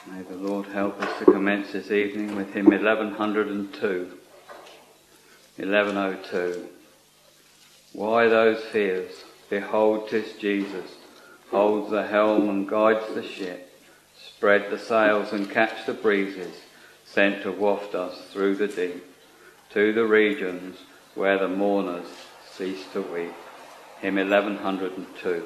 May the Lord help us to commence this evening with hymn 1102. 1102. Why those fears? Behold, 'tis Jesus, holds the helm and guides the ship. Spread the sails and catch the breezes, sent to waft us through the deep, to the regions where the mourners cease to weep. Hymn 1102.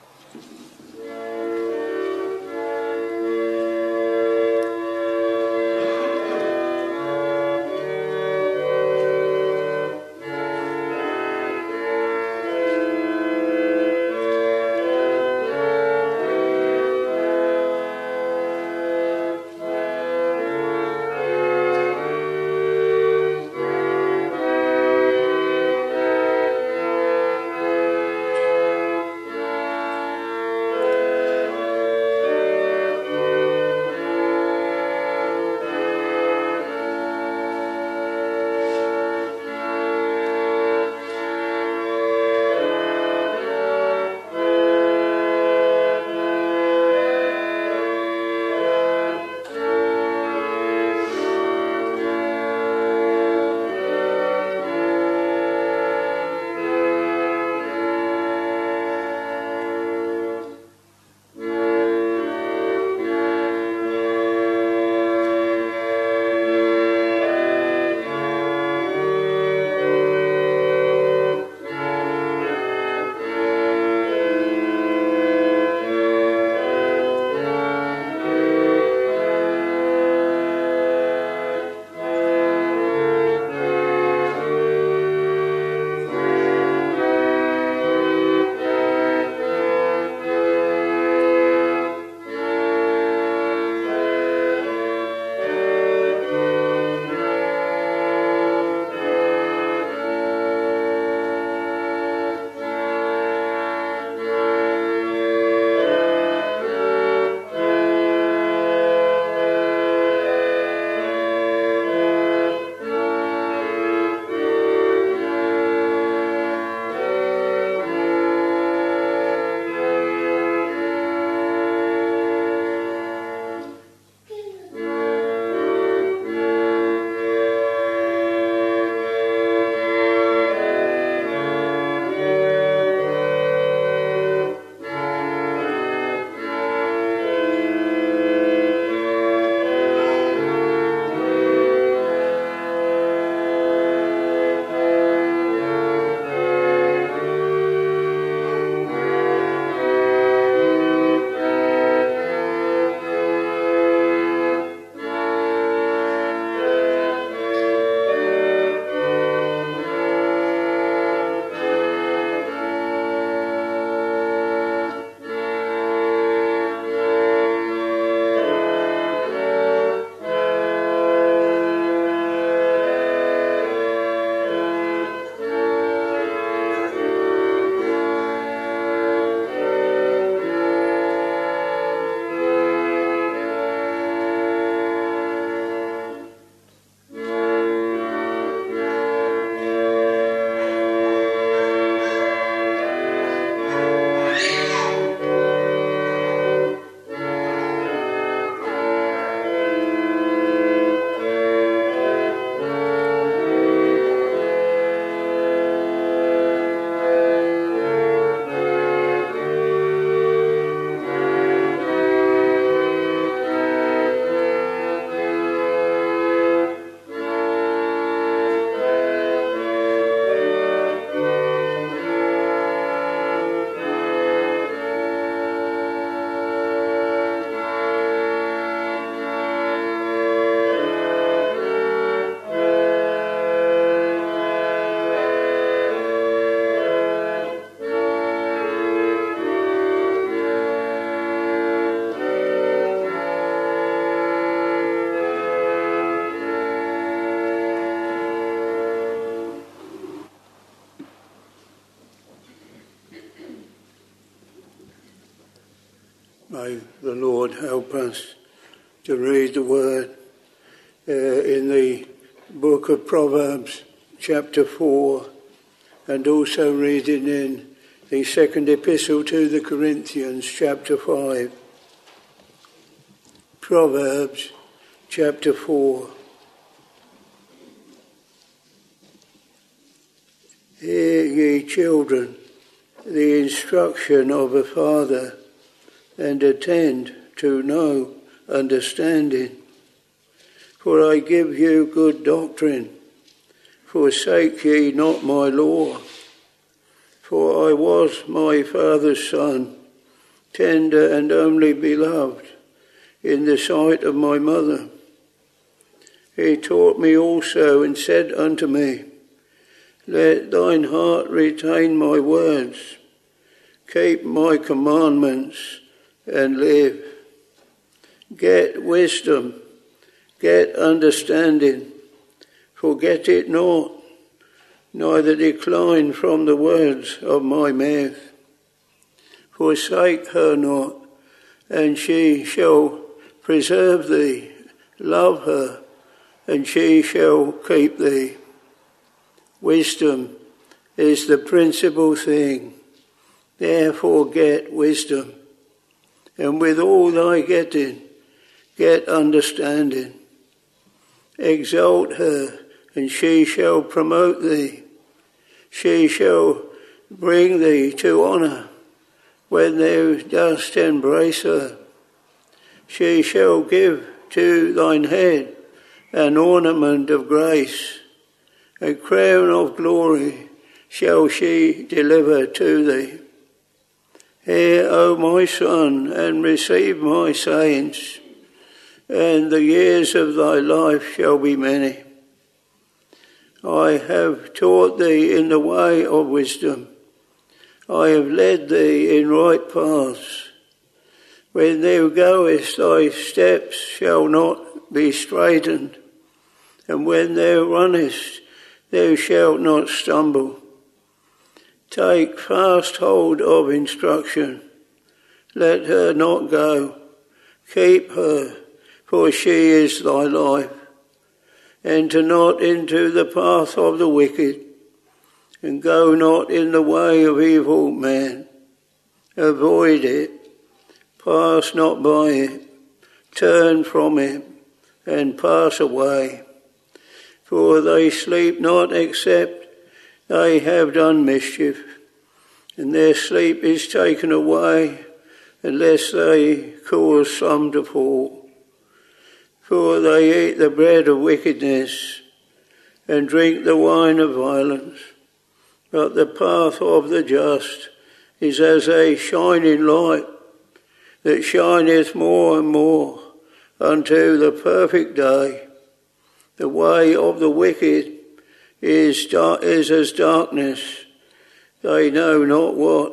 May the Lord help us to read the word in the book of Proverbs, chapter 4, and also reading in the second epistle to the Corinthians, chapter 5. Proverbs chapter 4. Hear ye children the instruction of a father, and attend to know understanding. For I give you good doctrine, forsake ye not my law. For I was my father's son, tender and only beloved in the sight of my mother. He taught me also and said unto me, let thine heart retain my words, keep my commandments and live. Get wisdom, get understanding, forget it not, neither decline from the words of my mouth. Forsake her not, and she shall preserve thee. Love her, and she shall keep thee. Wisdom is the principal thing, therefore get wisdom. And with all thy getting, get understanding. Exalt her, and she shall promote thee. She shall bring thee to honour when thou dost embrace her. She shall give to thine head an ornament of grace. A crown of glory shall she deliver to thee. Hear, O my son, and receive my sayings, and the years of thy life shall be many. I have taught thee in the way of wisdom. I have led thee in right paths. When thou goest, thy steps shall not be straitened, and when thou runnest, thou shalt not stumble. Take fast hold of instruction. Let her not go. Keep her, for she is thy life. Enter not into the path of the wicked, and go not in the way of evil men. Avoid it. Pass not by it. Turn from it, and pass away. For they sleep not except they have done mischief, and their sleep is taken away unless they cause some to fall. For they eat the bread of wickedness and drink the wine of violence. But the path of the just is as a shining light that shineth more and more unto the perfect day. The way of the wicked is as darkness. They know not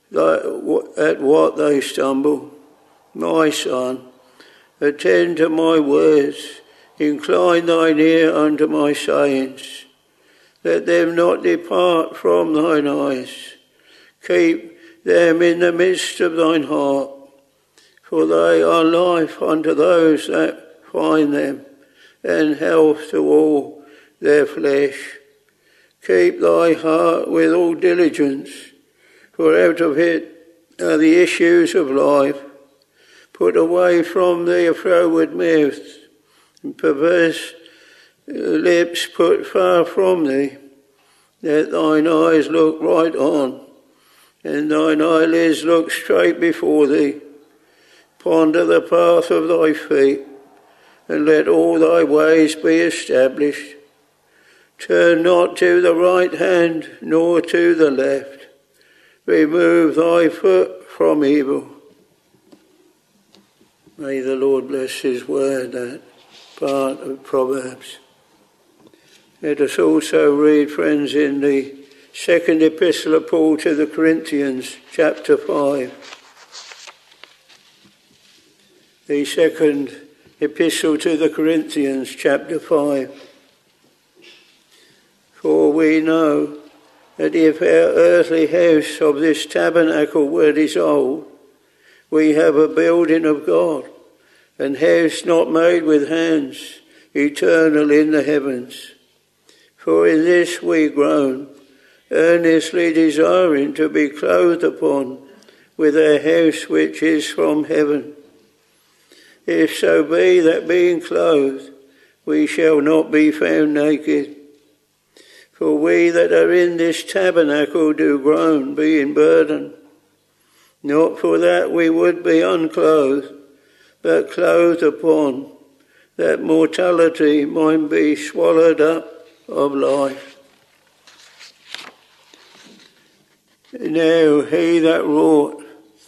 at what they stumble. My son, attend to my words, incline thine ear unto my sayings. Let them not depart from thine eyes. Keep them in the midst of thine heart, for they are life unto those that find them, and health to all their flesh. Keep thy heart with all diligence, for out of it are the issues of life. Put away from thee a froward mouth, and perverse lips put far from thee. Let thine eyes look right on, and thine eyelids look straight before thee. Ponder the path of thy feet, and let all thy ways be established. Turn not to the right hand, nor to the left. Remove thy foot from evil. May the Lord bless his word, that part of Proverbs. Let us also read, friends, in the second epistle of Paul to the Corinthians, chapter 5. The second epistle to the Corinthians, chapter 5. For we know that if our earthly house of this tabernacle were dissolved, we have a building of God, an house not made with hands, eternal in the heavens. For in this we groan, earnestly desiring to be clothed upon with our house which is from heaven. if so be that being clothed, we shall not be found naked. For we that are in this tabernacle do groan, being burdened. Not for that we would be unclothed, but clothed upon, that mortality might be swallowed up of life. Now he that wrought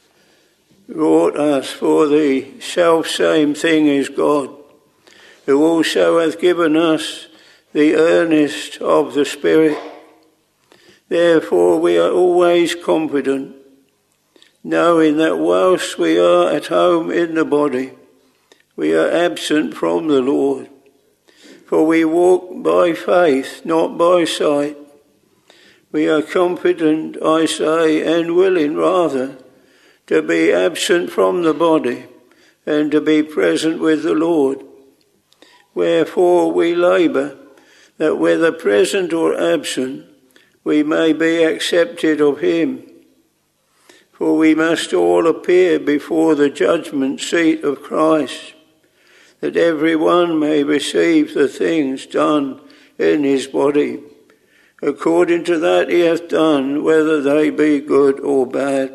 us for the selfsame thing is God, who also hath given us the earnest of the Spirit. Therefore we are always confident, knowing that whilst we are at home in the body, we are absent from the Lord. For we walk by faith, not by sight. We are confident, I say, and willing rather, to be absent from the body and to be present with the Lord. Wherefore we labour, that whether present or absent, we may be accepted of him. For we must all appear before the judgment seat of Christ, that every one may receive the things done in his body, according to that he hath done, whether they be good or bad.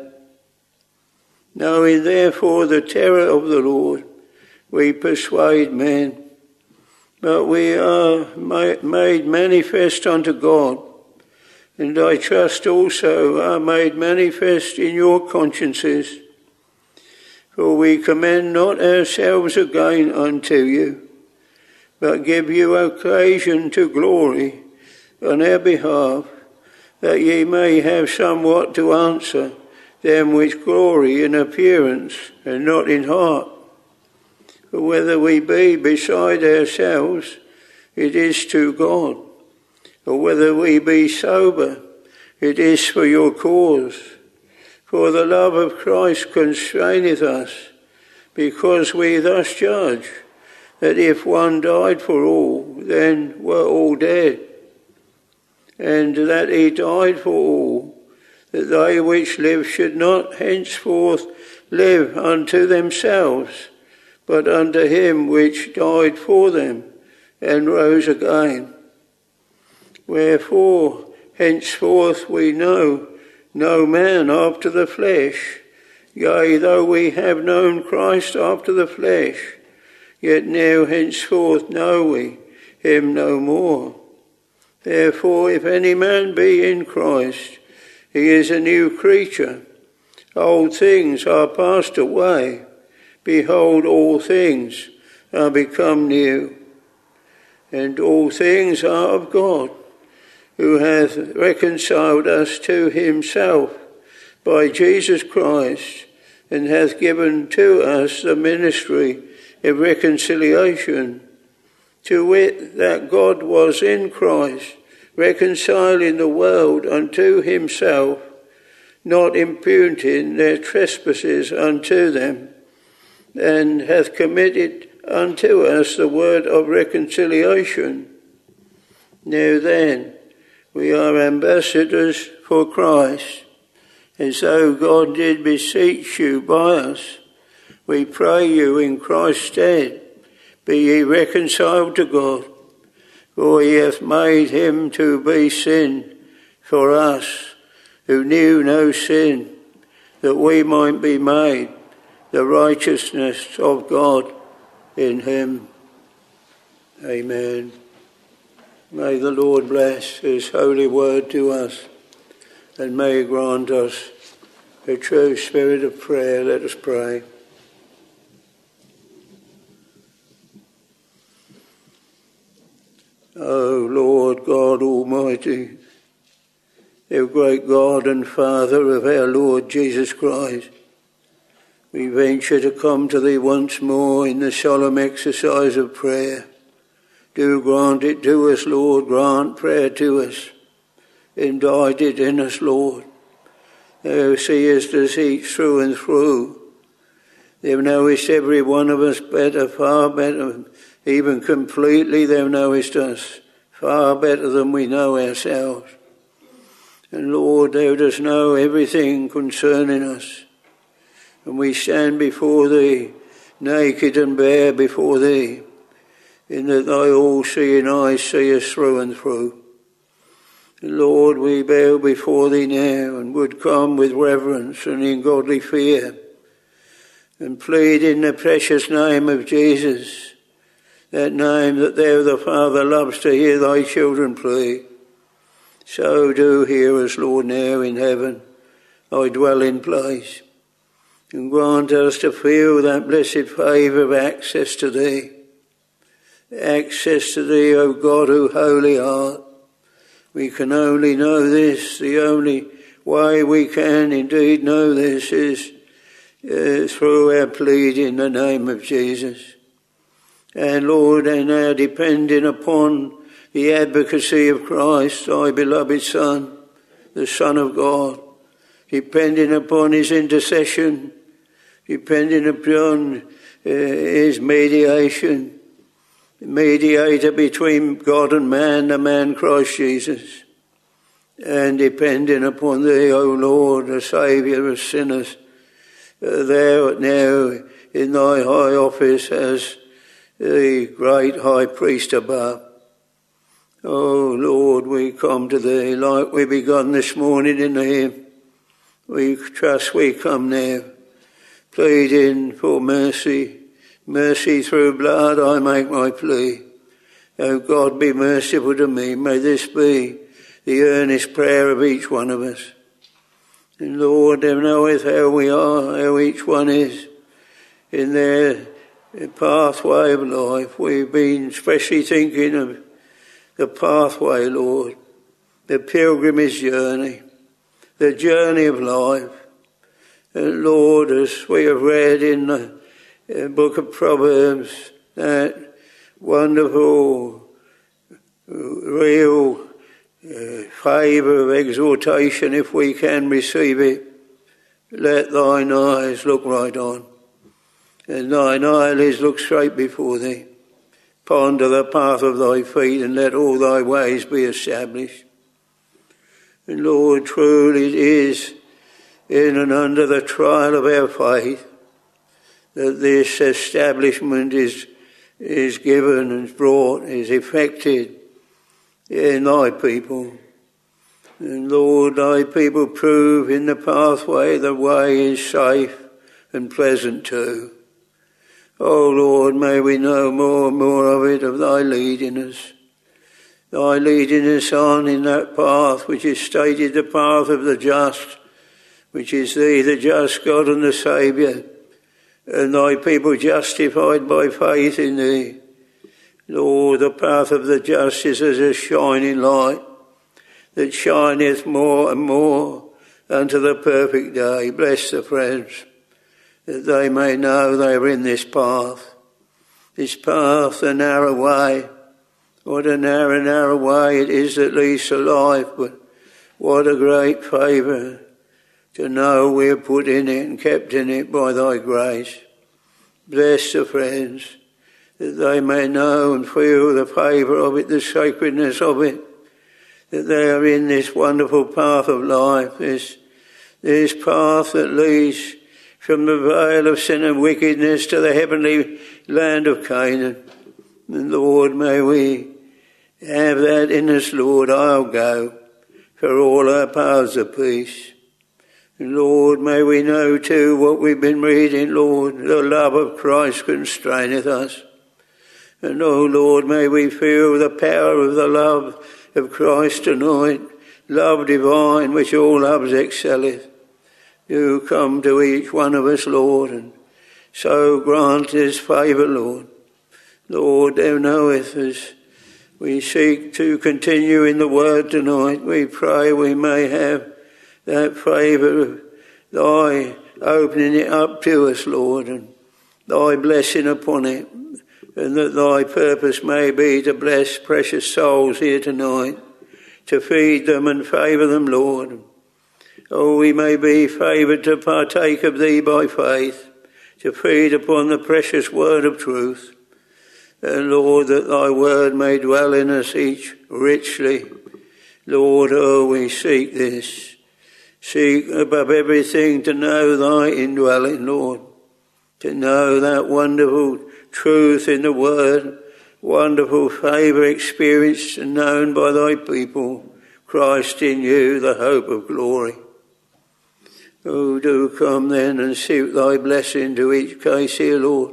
Knowing therefore the terror of the Lord, we persuade men. But we are made manifest unto God, and I trust also are made manifest in your consciences. For we commend not ourselves again unto you, but give you occasion to glory on our behalf, that ye may have somewhat to answer them which glory in appearance and not in heart. For whether we be beside ourselves, it is to God, or whether we be sober, it is for your cause. For the love of Christ constraineth us, because we thus judge, that if one died for all, then were all dead, and that he died for all, that they which live should not henceforth live unto themselves, but unto him which died for them, and rose again. Wherefore, henceforth we know no man after the flesh. Yea, though we have known Christ after the flesh, yet now henceforth know we him no more. Therefore, if any man be in Christ, he is a new creature. Old things are passed away. Behold, all things are become new. And all things are of God, who hath reconciled us to himself by Jesus Christ, and hath given to us the ministry of reconciliation, to wit, that God was in Christ, reconciling the world unto himself, not imputing their trespasses unto them, and hath committed unto us the word of reconciliation. Now then, we are ambassadors for Christ, and so God did beseech you by us. We pray you in Christ's stead, be ye reconciled to God, for he hath made him to be sin for us, who knew no sin, that we might be made the righteousness of God in him. Amen. May the Lord bless his holy word to us, and may he grant us a true spirit of prayer. Let us pray. O Lord God Almighty, thou great God and Father of our Lord Jesus Christ, we venture to come to thee once more in the solemn exercise of prayer. Do grant it to us, Lord. Grant prayer to us. Indite it in us, Lord. Thou seest us each through and through. Thou knowest every one of us better, far better, even completely thou knowest us, far better than we know ourselves. And Lord, thou dost know everything concerning us. And we stand before thee naked and bare before thee, in that thy all-seeing eyes see us through and through. Lord, we bow before thee now and would come with reverence and in godly fear and plead in the precious name of Jesus, that name that thou the Father loves to hear thy children plead. So do hear us, Lord, now in heaven, thy dwelling place, and grant us to feel that blessed favour of access to thee. Access to thee, O God, who holy art. We can only know this, the only way we can indeed know this is through our plea in the name of Jesus. And Lord, and our depending upon the advocacy of Christ, thy beloved Son, the Son of God, depending upon his intercession, depending upon his mediation, mediator between God and man, the man Christ Jesus, and depending upon thee, O Lord, the Saviour of sinners, thou now in thy high office as the great high priest above. O Lord, we come to thee like we begun this morning in the hymn. We trust we come now, pleading for mercy. Mercy through blood I make my plea. O God, be merciful to me. May this be the earnest prayer of each one of us. And Lord, thou knowest how we are, how each one is in their pathway of life. We've been especially thinking of the pathway, Lord, the pilgrimage journey, the journey of life. And Lord, as we have read in the book of Proverbs, that wonderful, real favour of exhortation, if we can receive it, let thine eyes look right on, and thine eyelids look straight before thee. Ponder the path of thy feet, and let all thy ways be established. And Lord, truly it is in and under the trial of our faith that this establishment is given and brought, is effected in thy people. And Lord, thy people prove in the pathway the way is safe and pleasant too. Oh Lord, may we know more and more of it, of thy leading us. Thy leading us on in that path which is stated the path of the just, which is thee, the just God and the Saviour, and thy people justified by faith in thee. Lord, the path of the just is as a shining light that shineth more and more unto the perfect day. Bless the friends, that they may know they are in this path, the narrow way. What a narrow way it is that leads to life, but what a great favour to know we are put in it and kept in it by thy grace. Bless the friends, that they may know and feel the favour of it, the sacredness of it, that they are in this wonderful path of life, this path that leads from the vale of sin and wickedness to the heavenly land of Canaan. And Lord, may we have that in us, Lord. I'll go, for all our paths of peace. And Lord, may we know too what we've been reading, Lord, the love of Christ constraineth us. And oh Lord, may we feel the power of the love of Christ tonight, love divine which all loves excelleth. Do come to each one of us, Lord, and so grant his favour, Lord. Lord, thou knowest as we seek to continue in the word tonight, we pray we may have that favour of thy opening it up to us, Lord, and thy blessing upon it, and that thy purpose may be to bless precious souls here tonight, to feed them and favour them, Lord. Oh, we may be favoured to partake of thee by faith, to feed upon the precious word of truth. And Lord, that thy word may dwell in us each richly. Lord, oh, we seek this. Seek above everything to know thy indwelling, Lord. to know that wonderful truth in the word, wonderful favour experienced and known by thy people, Christ in you, the hope of glory. Oh, do come then and suit thy blessing to each case here, Lord.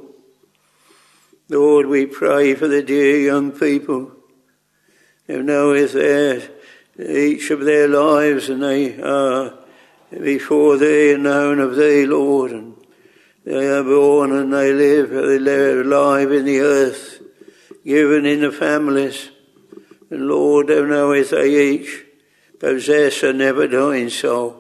Lord, we pray for the dear young people who knoweth each of their lives, and they are before thee and known of thee, Lord, and they are born and they live, they're alive in the earth, given in the families. And Lord, thou knowest they each possess a never dying soul.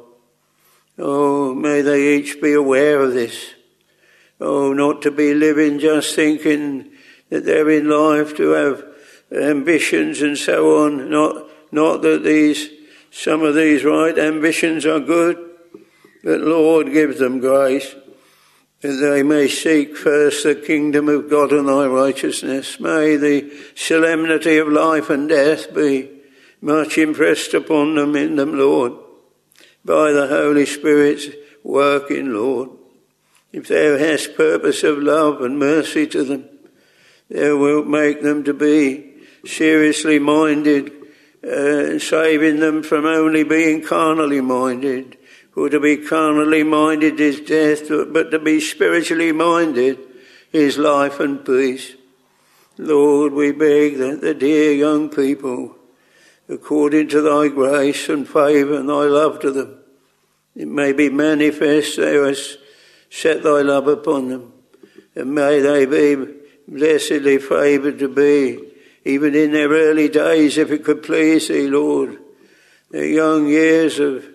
Oh, may they each be aware of this. Oh, not to be living just thinking that they're in life to have ambitions and so on. Not that some of these right ambitions are good, but Lord, give them grace that they may seek first the kingdom of God and thy righteousness. May the solemnity of life and death be much impressed upon them in them, Lord, by the Holy Spirit's working, Lord. If thou hast purpose of love and mercy to them, thou wilt make them to be seriously minded, saving them from only being carnally minded. For to be carnally minded is death, but to be spiritually minded is life and peace. Lord, we beg that the dear young people, according to thy grace and favour and thy love to them, it may be manifest thou hast set thy love upon them, and may they be blessedly favoured to be, even in their early days, if it could please thee, Lord, their young years of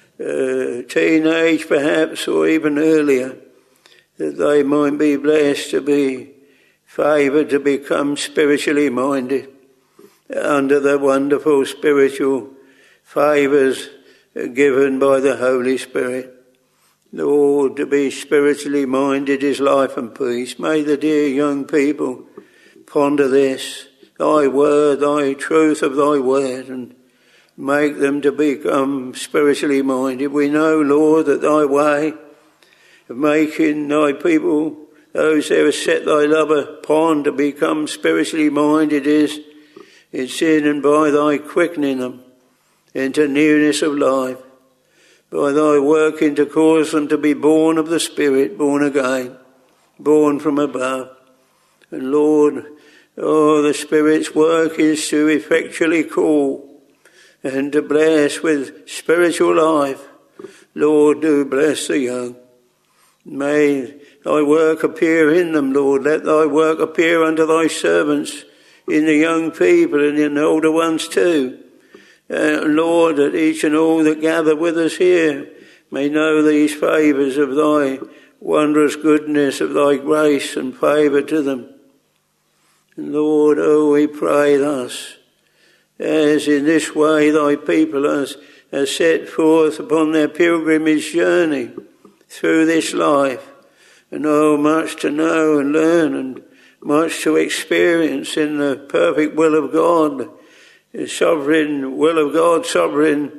teenage perhaps, or even earlier, that they might be blessed to be favoured to become spiritually minded under the wonderful spiritual favours given by the Holy Spirit. Lord, to be spiritually minded is life and peace. May the dear young people ponder this, thy word, thy truth of thy word, and make them to become spiritually minded. We know, Lord, that thy way of making thy people, those who have set thy love upon, to become spiritually minded is in sin and by thy quickening them into newness of life, by thy working to cause them to be born of the Spirit, born again, born from above. And Lord, the Spirit's work is to effectually call and to bless with spiritual life. Lord, do bless the young. May thy work appear in them, Lord. Let thy work appear unto thy servants, in the young people and in the older ones too. Lord, that each and all that gather with us here may know these favours of thy wondrous goodness, of thy grace and favour to them. And Lord, we pray thus, as in this way thy people are set forth upon their pilgrimage journey through this life, and much to know and learn, and much to experience in the perfect will of God, the sovereign will of God, sovereign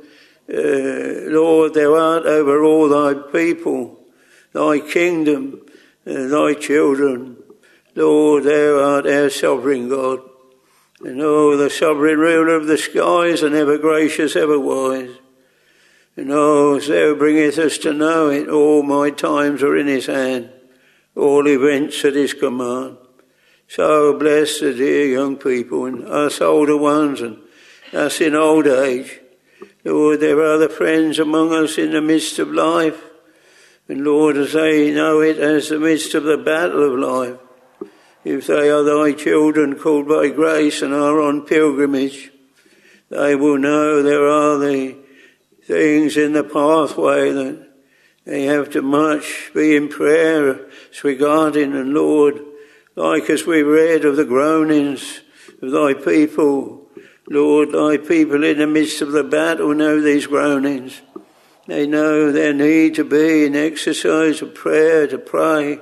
Lord, thou art over all thy people, thy kingdom, thy children. Lord, thou art our sovereign God, and the sovereign ruler of the skies, and ever gracious, ever wise. And as thou bringest us to know it, all my times are in his hand, all events at his command. So bless the dear young people, and us older ones, and us in old age. Lord, there are other friends among us in the midst of life, and Lord, as they know it as the midst of the battle of life, if they are thy children called by grace and are on pilgrimage, they will know there are the things in the pathway that they have to much be in prayer regarding. And Lord, like as we read of the groanings of thy people, Lord, thy people in the midst of the battle know these groanings. They know their need to be in exercise of prayer, to pray,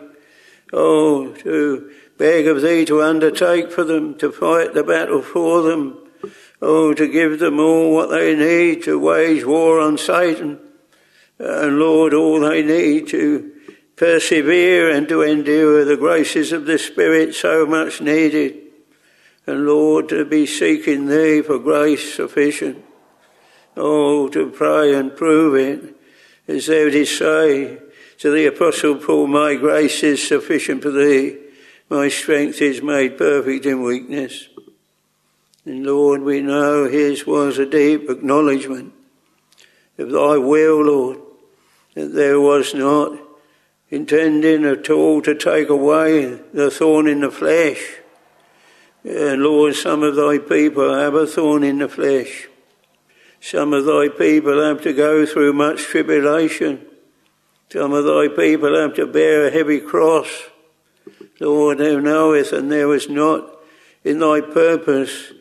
to beg of thee to undertake for them, to fight the battle for them, to give them all what they need to wage war on Satan, and Lord, all they need to persevere and to endure the graces of the Spirit so much needed. And Lord, to be seeking Thee for grace sufficient. Oh, to pray and prove it, as Thou didst say to the Apostle Paul, my grace is sufficient for Thee. My strength is made perfect in weakness. And Lord, we know His was a deep acknowledgement of Thy will, Lord, that there was not intending at all to take away the thorn in the flesh. And Lord, some of Thy people have a thorn in the flesh. Some of Thy people have to go through much tribulation. Some of Thy people have to bear a heavy cross. Lord, Thou knowest, and there was not in Thy purpose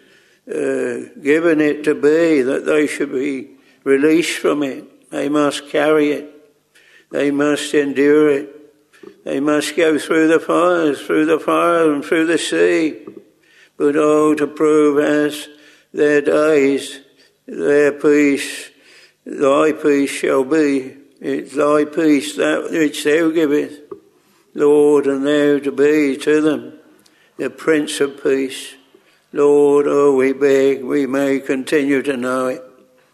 given it to be that they should be released from it. They must carry it. They must endure it. They must go through the fires, through the fire and through the sea. But oh, to prove as their days, their peace, Thy peace shall be. It's Thy peace that which Thou givest, Lord, and Thou to be to them the Prince of Peace. Lord, oh, we beg we may continue to know it.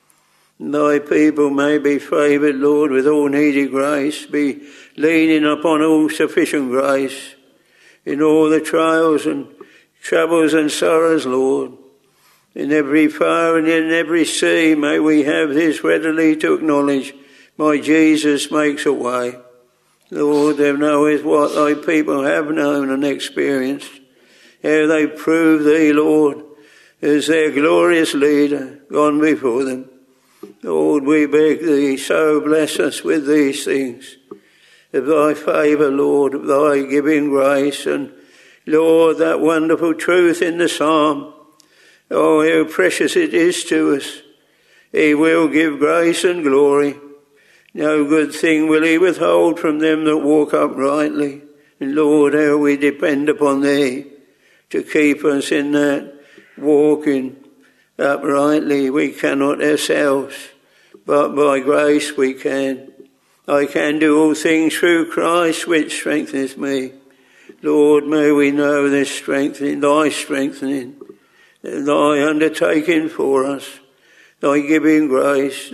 Thy people may be favoured, Lord, with all needed grace, be leaning upon all sufficient grace in all the trials and troubles and sorrows, Lord. In every fire and in every sea may we have this readily to acknowledge, my Jesus makes a way. Lord, Thou knowest what Thy people have known and experienced, how they prove Thee, Lord, as their glorious leader gone before them. Lord, we beg Thee, so bless us with these things, of Thy favour, Lord, of Thy giving grace, and Lord, that wonderful truth in the psalm. Oh, how precious it is to us. He will give grace and glory. No good thing will He withhold from them that walk uprightly. And Lord, how we depend upon Thee to keep us in that walking uprightly. We cannot ourselves, but by grace we can. I can do all things through Christ which strengtheneth me. Lord, may we know this strengthening, Thy strengthening, Thy undertaking for us, Thy giving grace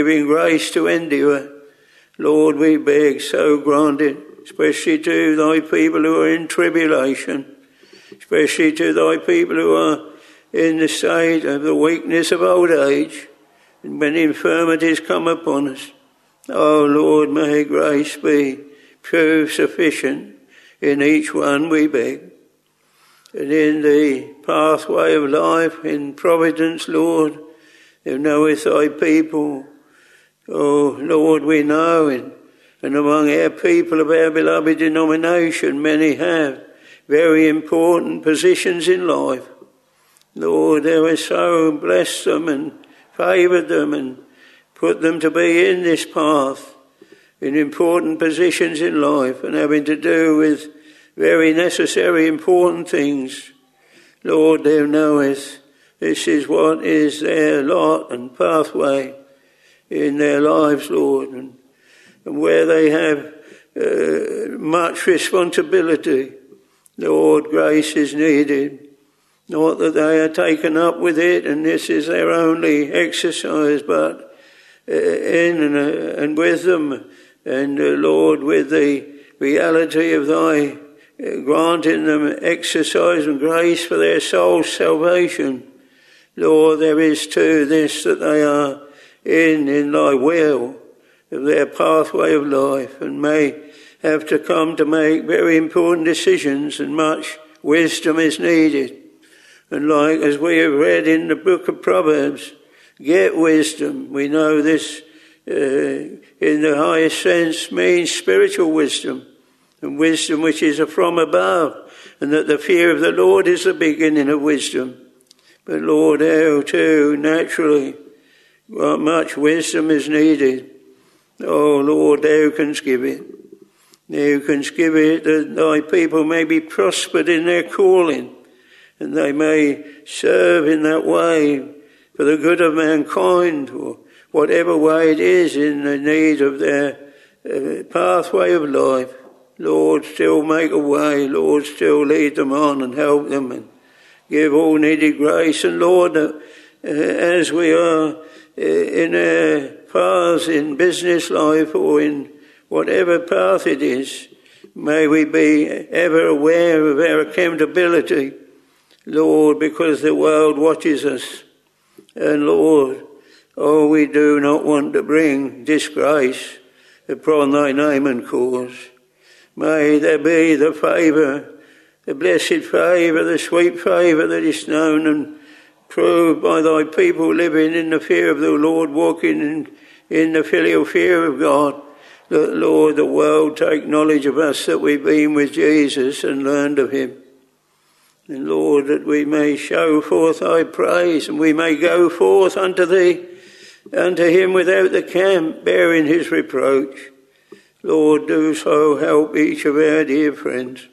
to endure. Lord, we beg, so grant it, especially to Thy people who are in tribulation, especially to Thy people who are in the state of the weakness of old age, and when infirmities come upon us. Oh Lord, may grace be prove sufficient in each one, we beg. And in the pathway of life, in providence, Lord, Thou knowest Thy people. Oh Lord, we know, and among our people of our beloved denomination, many have very important positions in life. Lord, Thou hast so blessed them and favoured them and put them to be in this path, in important positions in life, and having to do with very necessary, important things. Lord, Thou knowest this is what is their lot and pathway in their lives, Lord, and where they have much responsibility. Lord, grace is needed. Not that they are taken up with it and this is their only exercise, but in and with them, and Lord, with the reality of Thy granting them exercise and grace for their soul's salvation. Lord, there is too this that they are in Thy will of their pathway of life, and may have to come to make very important decisions, and much wisdom is needed. And like as we have read in the book of Proverbs, get wisdom. We know this in the highest sense means spiritual wisdom, and wisdom which is from above, and that the fear of the Lord is the beginning of wisdom. But Lord, how too naturally much wisdom is needed. Oh Lord, Thou canst give it. Thou canst give it that Thy people may be prospered in their calling, and they may serve in that way for the good of mankind, or whatever way it is in the need of their pathway of life. Lord, still make a way. Lord, still lead them on and help them and give all needed grace. And Lord, as we are in our paths in business life or in whatever path it is, may we be ever aware of our accountability, Lord, because the world watches us. And Lord, we do not want to bring disgrace upon thy name and cause. May there be the favour, the blessed favour, the sweet favour that is known and proved by thy people living in the fear of the Lord, walking in the filial fear of God. That, Lord, the world take knowledge of us, that we've been with Jesus and learned of him. And Lord, that we may show forth thy praise, and we may go forth unto thee, unto him without the camp, bearing his reproach. Lord, do so help each of our dear friends.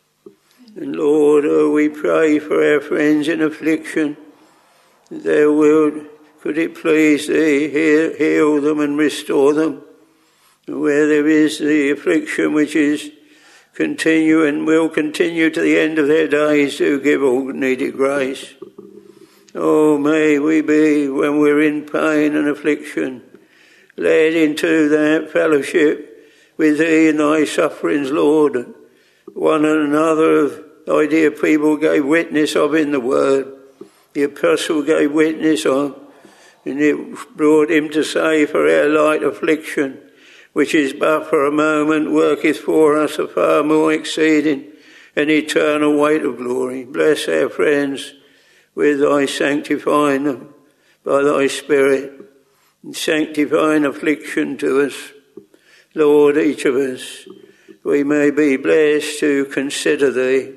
And Lord, we pray for our friends in affliction, that thou wilt, could it please thee, heal them and restore them. And where there is the affliction which is continue and will continue to the end of their days, do give all needed grace. Oh, may we be, when we're in pain and affliction, led into that fellowship with thee in thy sufferings, Lord. One and another of thy dear people gave witness of in the word. The apostle gave witness of, and it brought him to say, for our light affliction, which is but for a moment, worketh for us a far more exceeding and eternal weight of glory. Bless our friends with thy sanctifying them by thy Spirit, and sanctifying affliction to us. Lord, each of us, we may be blessed to consider thee.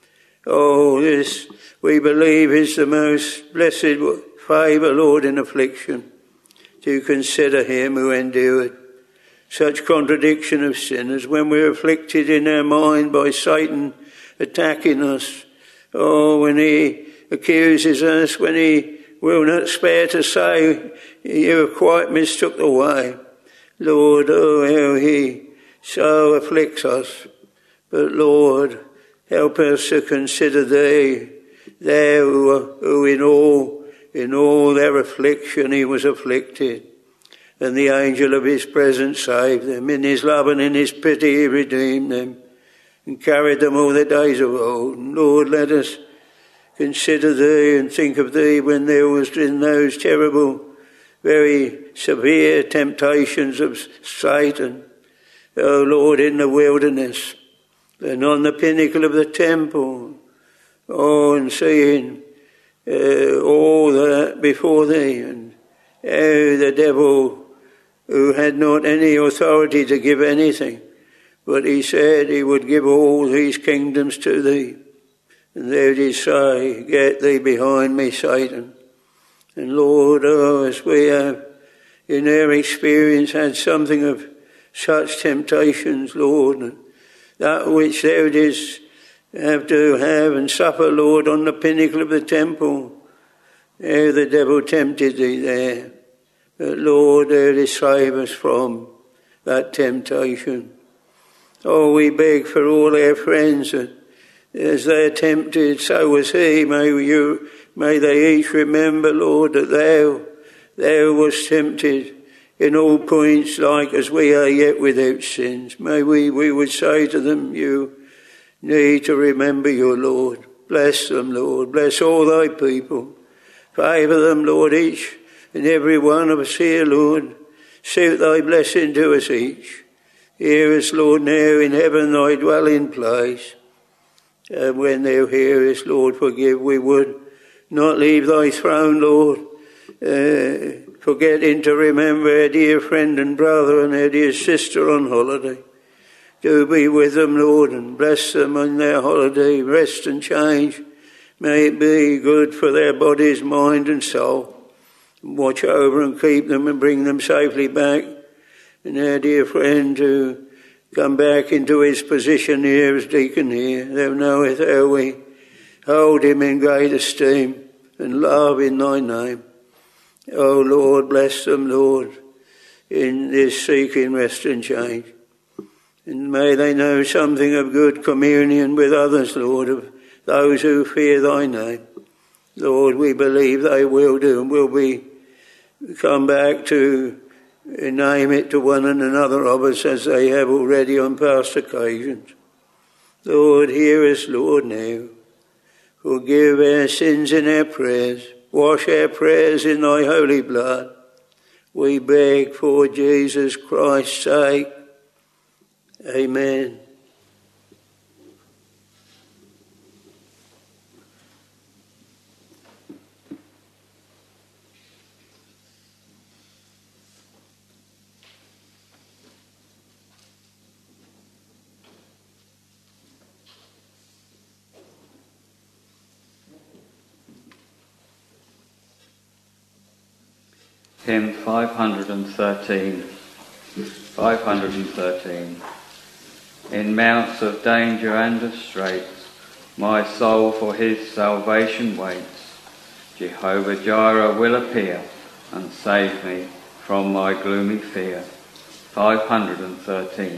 Oh, this we believe is the most blessed favour, Lord, in affliction, to consider him who endured such contradiction of sinners when we're afflicted in our mind by Satan attacking us. Oh, when he accuses us, when he will not spare to say, you have quite mistook the way. Lord, oh, how he so afflicts us. But Lord, help us to consider thee, thou who in all their affliction he was afflicted. And the angel of his presence saved them. In his love and in his pity he redeemed them and carried them all the days of old. And Lord, let us consider thee and think of thee when there was in those terrible, very severe temptations of Satan. Oh Lord, in the wilderness and on the pinnacle of the temple. Oh, and seeing all that before thee, and how the devil, who had not any authority to give anything, but he said he would give all these kingdoms to thee. And thou didst say, get thee behind me, Satan. And Lord, oh, as we have in our experience had something of such temptations, Lord, and that which thou didst have to have and suffer, Lord, on the pinnacle of the temple, how the devil tempted thee there. But Lord, thou didst save us from that temptation. Oh, we beg for all our friends that as they are tempted, so was he. May they each remember, Lord, that thou wast tempted in all points like as we are, yet without sins. May we would say to them, you need to remember your Lord. Bless them, Lord. Bless all thy people. Favour them, Lord, each and every one of us here, Lord. Suit thy blessing to us each. Hear us, Lord, now in heaven, thy dwelling place. And when thou hearest, Lord, forgive. We would not leave thy throne, Lord, forgetting to remember our dear friend and brother and our dear sister on holiday. Do be with them, Lord, and bless them on their holiday, rest and change. May it be good for their bodies, mind and soul. Watch over and keep them and bring them safely back. And our dear friend to come back into his position here as deacon here. Thou knowest how we hold him in great esteem and love in thy name. Oh Lord, bless them, Lord, in this seeking rest and change. And may they know something of good communion with others, Lord, of those who fear thy name. Lord, we believe they will do, and will be come back to name it to one and another of us as they have already on past occasions. Lord, hear us, Lord, now. Forgive our sins and our prayers. Wash our prayers in thy holy blood. We beg for Jesus Christ's sake. Amen. Hymn 513. 513. In mounts of danger and of straits, my soul for his salvation waits. Jehovah Jireh will appear and save me from my gloomy fear. 513.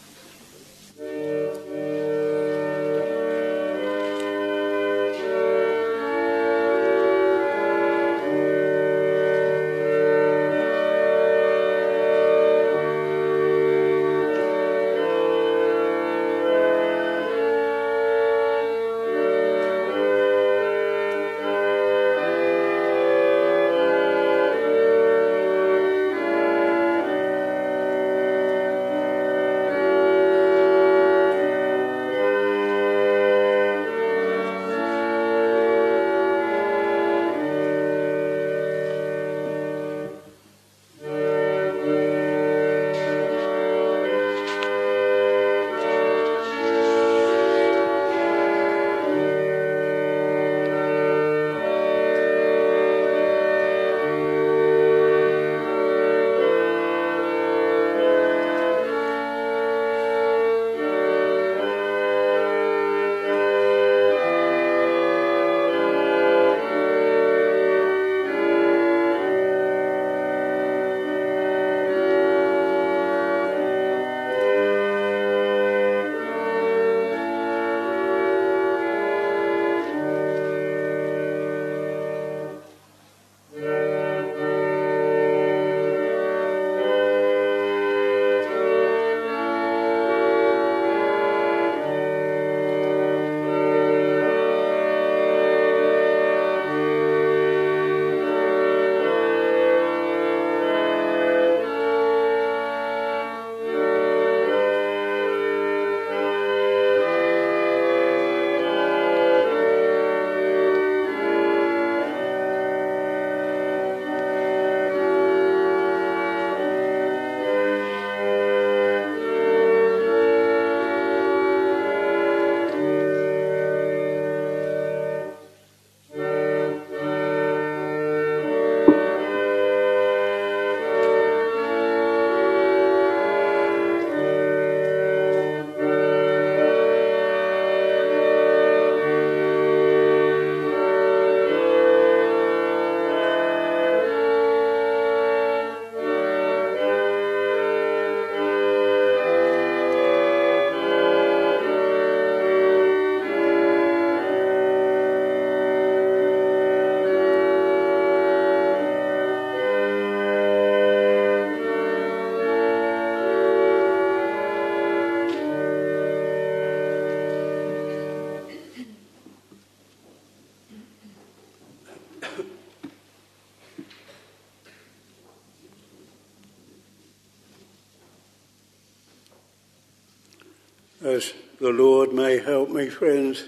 As the Lord may help me, friends,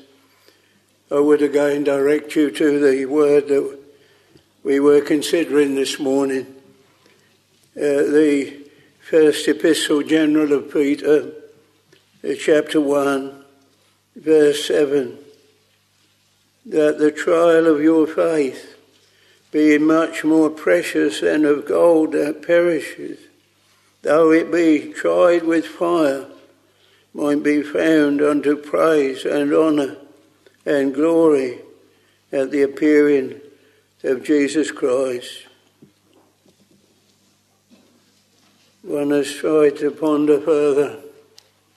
I would again direct you to the word that we were considering this morning, the first epistle general of Peter, chapter 1, verse 7, that the trial of your faith, being much more precious than of gold that perishes, though it be tried with fire, might be found unto praise and honour and glory at the appearing of Jesus Christ. One has tried to ponder further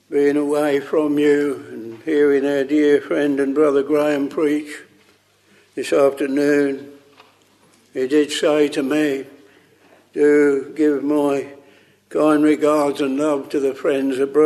being away from you and hearing our dear friend and brother Graham preach this afternoon. He did say to me, do give my kind regards and love to the friends at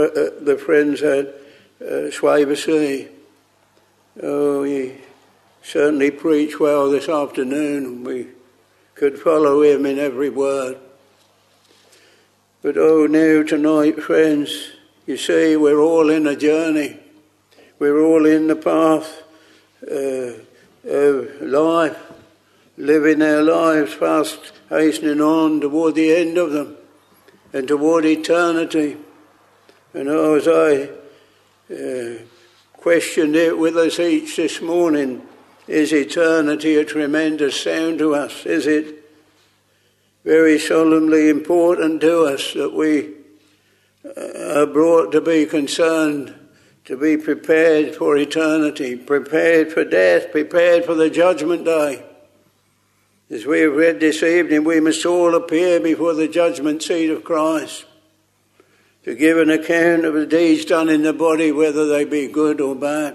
Swavesey. Oh, he certainly preached well this afternoon, and we could follow him in every word. But now tonight, friends, you see, we're all in a journey. We're all in the path of life, living our lives fast, hastening on toward the end of them and toward eternity. And as I questioned it with us each this morning, is eternity a tremendous sound to us? Is it very solemnly important to us that we are brought to be concerned, to be prepared for eternity, prepared for death, prepared for the judgment day? As we have read this evening, we must all appear before the judgment seat of Christ to give an account of the deeds done in the body, whether they be good or bad.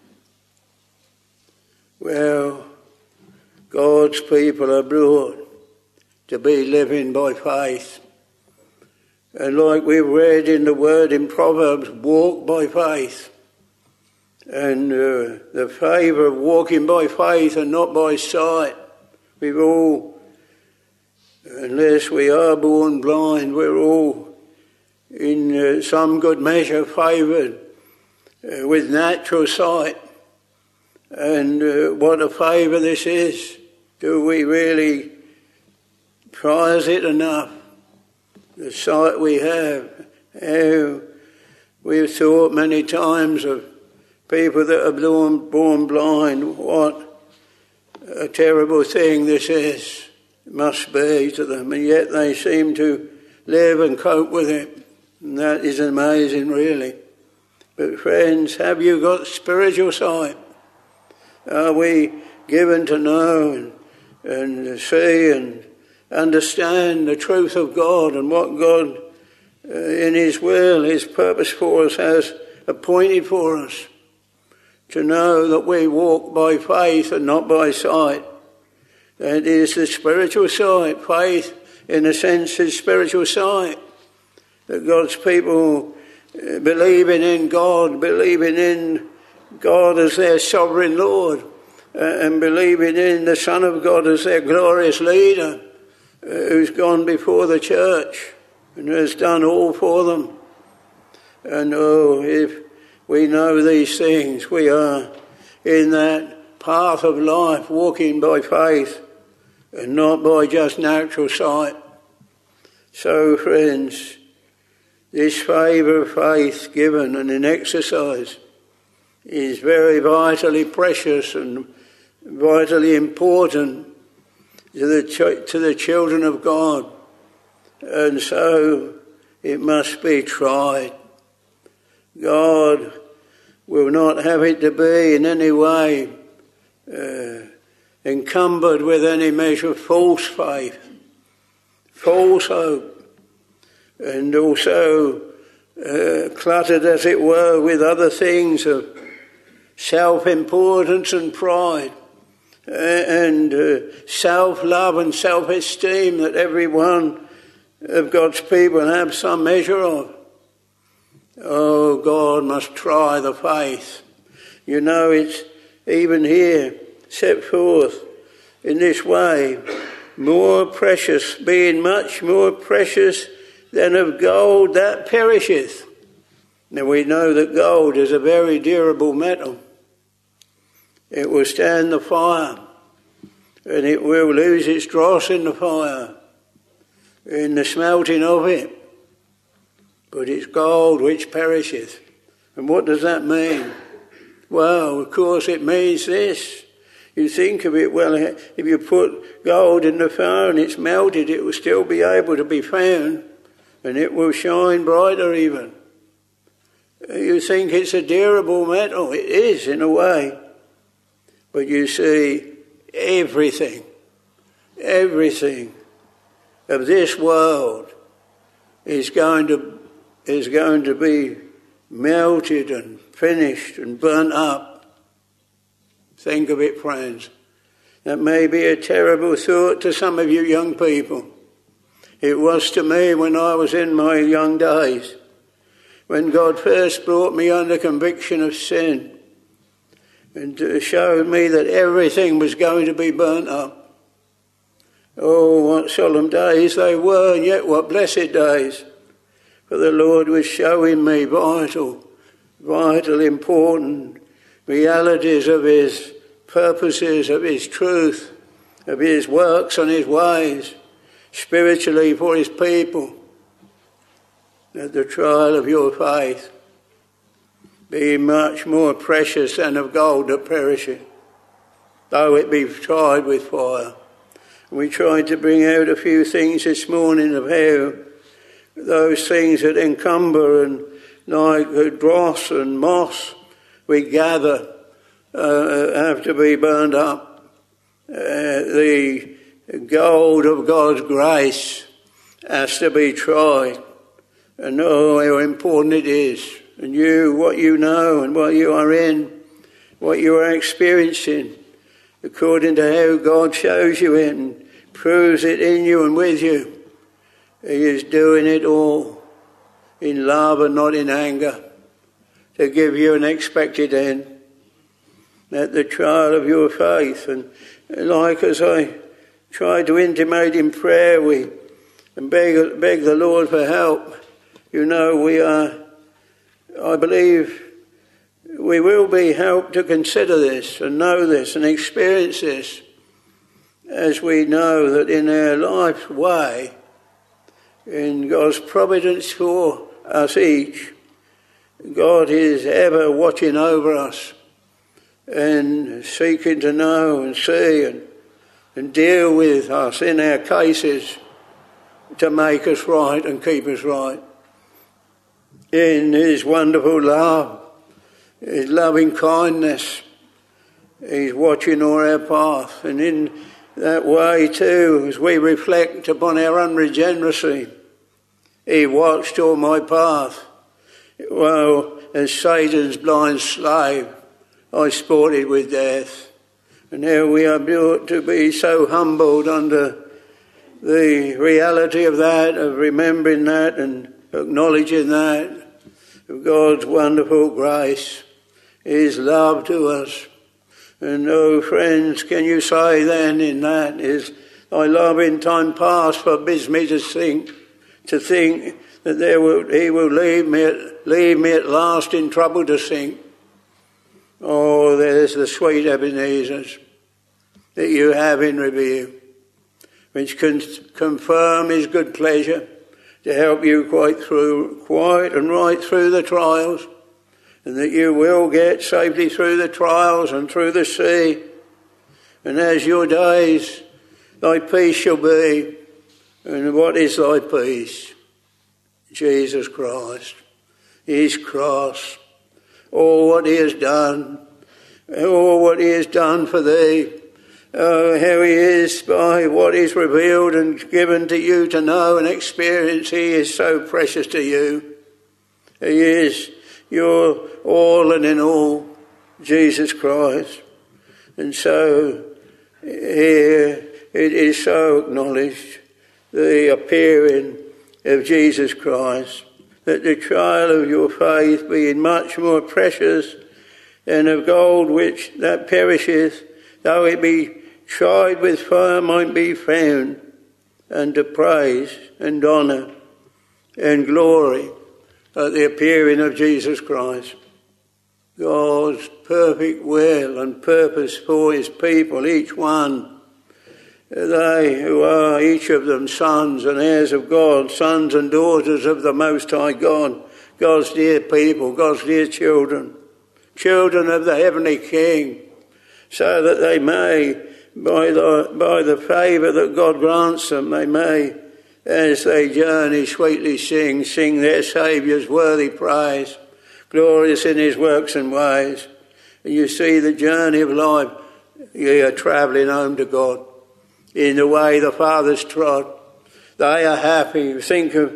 Well, God's people are brought to be living by faith. And like we've read in the word in Proverbs, walk by faith. And the favour of walking by faith and not by sight. We've all, unless we are born blind, we're all in some good measure favoured with natural sight. And what a favour this is. Do we really prize it enough? The sight we have. We've thought many times of people that are born blind. What a terrible thing this is. It must be to them. And yet they seem to live and cope with it. And that is amazing, really. But friends, have you got spiritual sight? Are we given to know and see and understand the truth of God and what God in His will, His purpose for us has appointed for us? To know that we walk by faith and not by sight. That is the spiritual sight. Faith, in a sense, is spiritual sight. That God's people believing in God as their sovereign Lord, and believing in the Son of God as their glorious leader, who's gone before the church and has done all for them. And if we know these things, we are in that path of life, walking by faith and not by just natural sight. So, friends, this favour of faith given and in exercise is very vitally precious and vitally important to the children of God. And so it must be tried. God will not have it to be in any way encumbered with any measure of false faith, false hope, and also cluttered, as it were, with other things of self-importance and pride, and self-love and self-esteem that every one of God's people have some measure of. Oh, God must try the faith. You know, it's even here set forth in this way, more precious, being much more precious than of gold that perisheth. Now we know that gold is a very durable metal. It will stand the fire, and it will lose its dross in the fire, in the smelting of it. But it's gold which perisheth. And what does that mean? Well, of course it means this. You think of it, well, if you put gold in the fire and it's melted, it will still be able to be found, and it will shine brighter even. You think it's a durable metal. It is, in a way. But you see, everything of this world is going to be melted and finished and burnt up. Think of it, friends. That may be a terrible thought to some of you young people. It was to me when I was in my young days, when God first brought me under conviction of sin and showed me that everything was going to be burnt up. Oh, what solemn days they were, and yet what blessed days. For the Lord was showing me vital, important realities of his purposes, of his truth, of his works and his ways, spiritually for his people. Let the trial of your faith be much more precious than of gold that perisheth, though it be tried with fire. We tried to bring out a few things this morning of how those things that encumber and like dross and moss we gather have to be burned up. The gold of God's grace has to be tried. And oh, how important it is. And you, what you know and what you are in, what you are experiencing, according to how God shows you it and proves it in you and with you. He is doing it all in love and not in anger, to give you an expected end. At the trial of your faith, and like as I tried to intimate in prayer, we and beg the Lord for help. You know, I believe we will be helped to consider this and know this and experience this, as we know that in our life's way, in God's providence for us each, God is ever watching over us and seeking to know and see and deal with us in our cases to make us right and keep us right. In his wonderful love, his loving kindness, he's watching all our path. And in that way too, as we reflect upon our unregeneracy, he watched all my path. Well, as Satan's blind slave, I sported with death. And now we are brought to be so humbled under the reality of that, of remembering that and acknowledging that, of God's wonderful grace, his love to us. And oh, friends, can you say then in that is, thy love in time past forbids me to think that he will leave me at last in trouble to sink. Oh, there's the sweet Ebenezer's that you have in review, which can confirm his good pleasure to help you quite and right through the trials, and that you will get safely through the trials and through the sea. And as your days, thy peace shall be. And what is thy peace? Jesus Christ, his cross, all what he has done, all what he has done for thee, how he is by what is revealed and given to you to know and experience. He is so precious to you. He is your all and in all, Jesus Christ. And so here it is so acknowledged, the appearing of Jesus Christ, that the trial of your faith being much more precious than of gold which that perisheth, though it be tried with fire, might be found unto praise and honour and glory at the appearing of Jesus Christ. God's perfect will and purpose for his people, each one, they who are each of them sons and heirs of God, sons and daughters of the Most High God, God's dear people, God's dear children, children of the Heavenly King, so that they may, by the favour that God grants them, they may, as they journey, sweetly sing their Saviour's worthy praise, glorious in his works and ways. And you see the journey of life, you are travelling home to God in the way the fathers trod. They are happy. Think of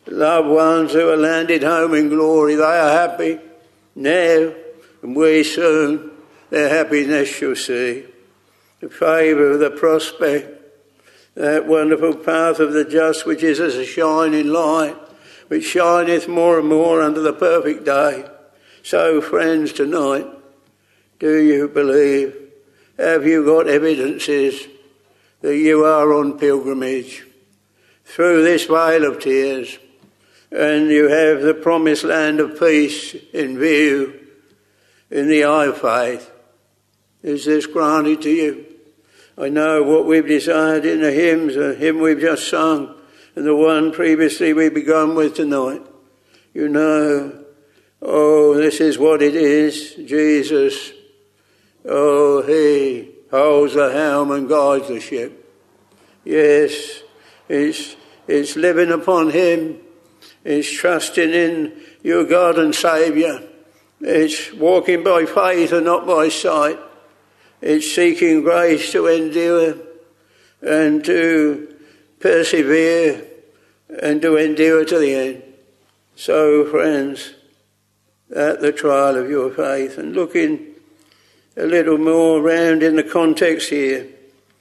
loved ones who are landed home in glory, they are happy now, and we soon their happiness shall see. The favour of the prospect, that wonderful path of the just, which is as a shining light, which shineth more and more under the perfect day. So, friends, tonight, do you believe? Have you got evidences that you are on pilgrimage through this vale of tears, and you have the promised land of peace in view in the eye of faith? Is this granted to you? I know what we've desired in the hymns, the hymn we've just sung, and the one previously we begun with tonight. You know, oh, this is what it is, Jesus. Oh, he holds the helm and guides the ship. Yes, it's living upon him. It's trusting in your God and Saviour. It's walking by faith and not by sight. It's seeking grace to endure and to persevere and to endure to the end. So, friends, at the trial of your faith, and looking a little more round in the context here,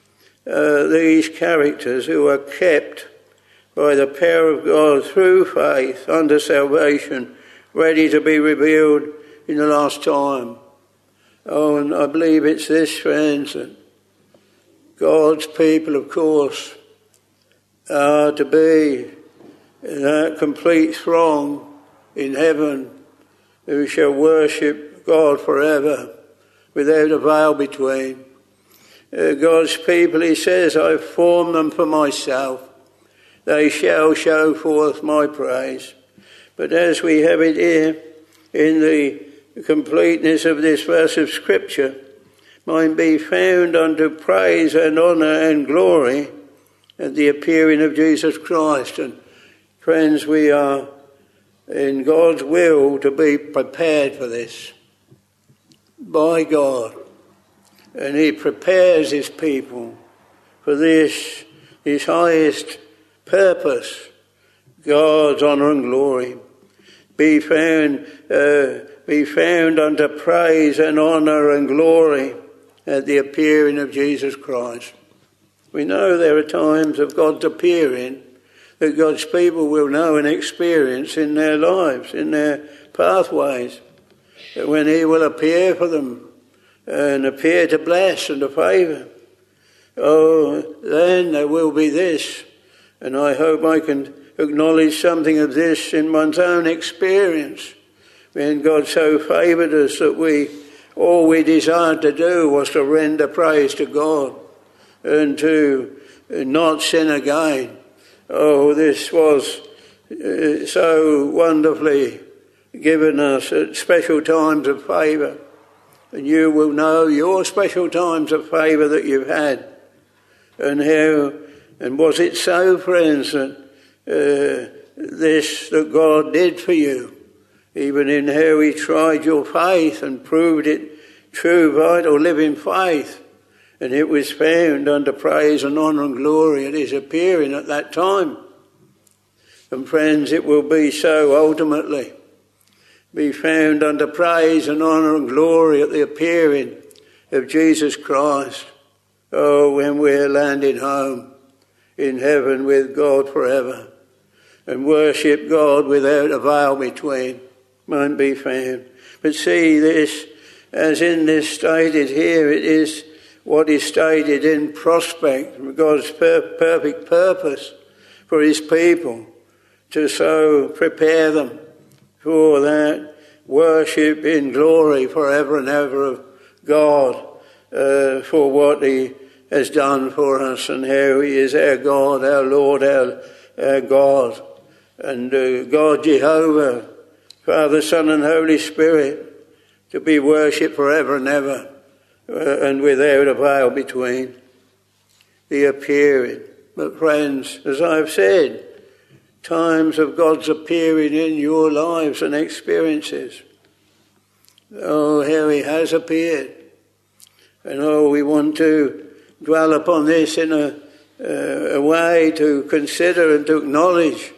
these characters who are kept by the power of God through faith unto salvation, ready to be revealed in the last time. Oh, and I believe it's this, friends, that God's people, of course, are to be that complete throng in heaven who shall worship God forever without a veil between. God's people, he says, I've formed them for myself. They shall show forth my praise. But as we have it here in the completeness of this verse of Scripture, might be found unto praise and honour and glory at the appearing of Jesus Christ. And friends, we are in God's will to be prepared for this by God. And he prepares his people for this, his highest purpose, God's honour and glory. Be found unto praise and honour and glory at the appearing of Jesus Christ. We know there are times of God's appearing that God's people will know and experience in their lives, in their pathways, that when he will appear for them and appear to bless and to favour. Oh, then there will be this, and I hope I can acknowledge something of this in one's own experience, when God so favoured us that all we desired to do was to render praise to God and to not sin again. Oh, this was so wonderfully given us at special times of favour. And you will know your special times of favour that you've had. And how, and was it so, friends, that that God did for you, even in how he tried your faith and proved it true, vital, living faith, and it was found under praise and honour and glory at his appearing at that time. And friends, it will be so ultimately, be found under praise and honour and glory at the appearing of Jesus Christ. Oh, when we're landed home in heaven with God forever, and worship God without a veil between, won't be found. But see this, as in this stated here, it is what is stated in prospect, God's perfect purpose for his people, to so prepare them for that worship in glory forever and ever of God, for what he has done for us and how he is our God, our Lord, our God. And God Jehovah, Father, Son and Holy Spirit, to be worshipped forever and ever, and without a veil between. The appearing. But friends, as I've said, times of God's appearing in your lives and experiences. Oh, how he has appeared. And oh, we want to dwell upon this in a way to consider and to acknowledge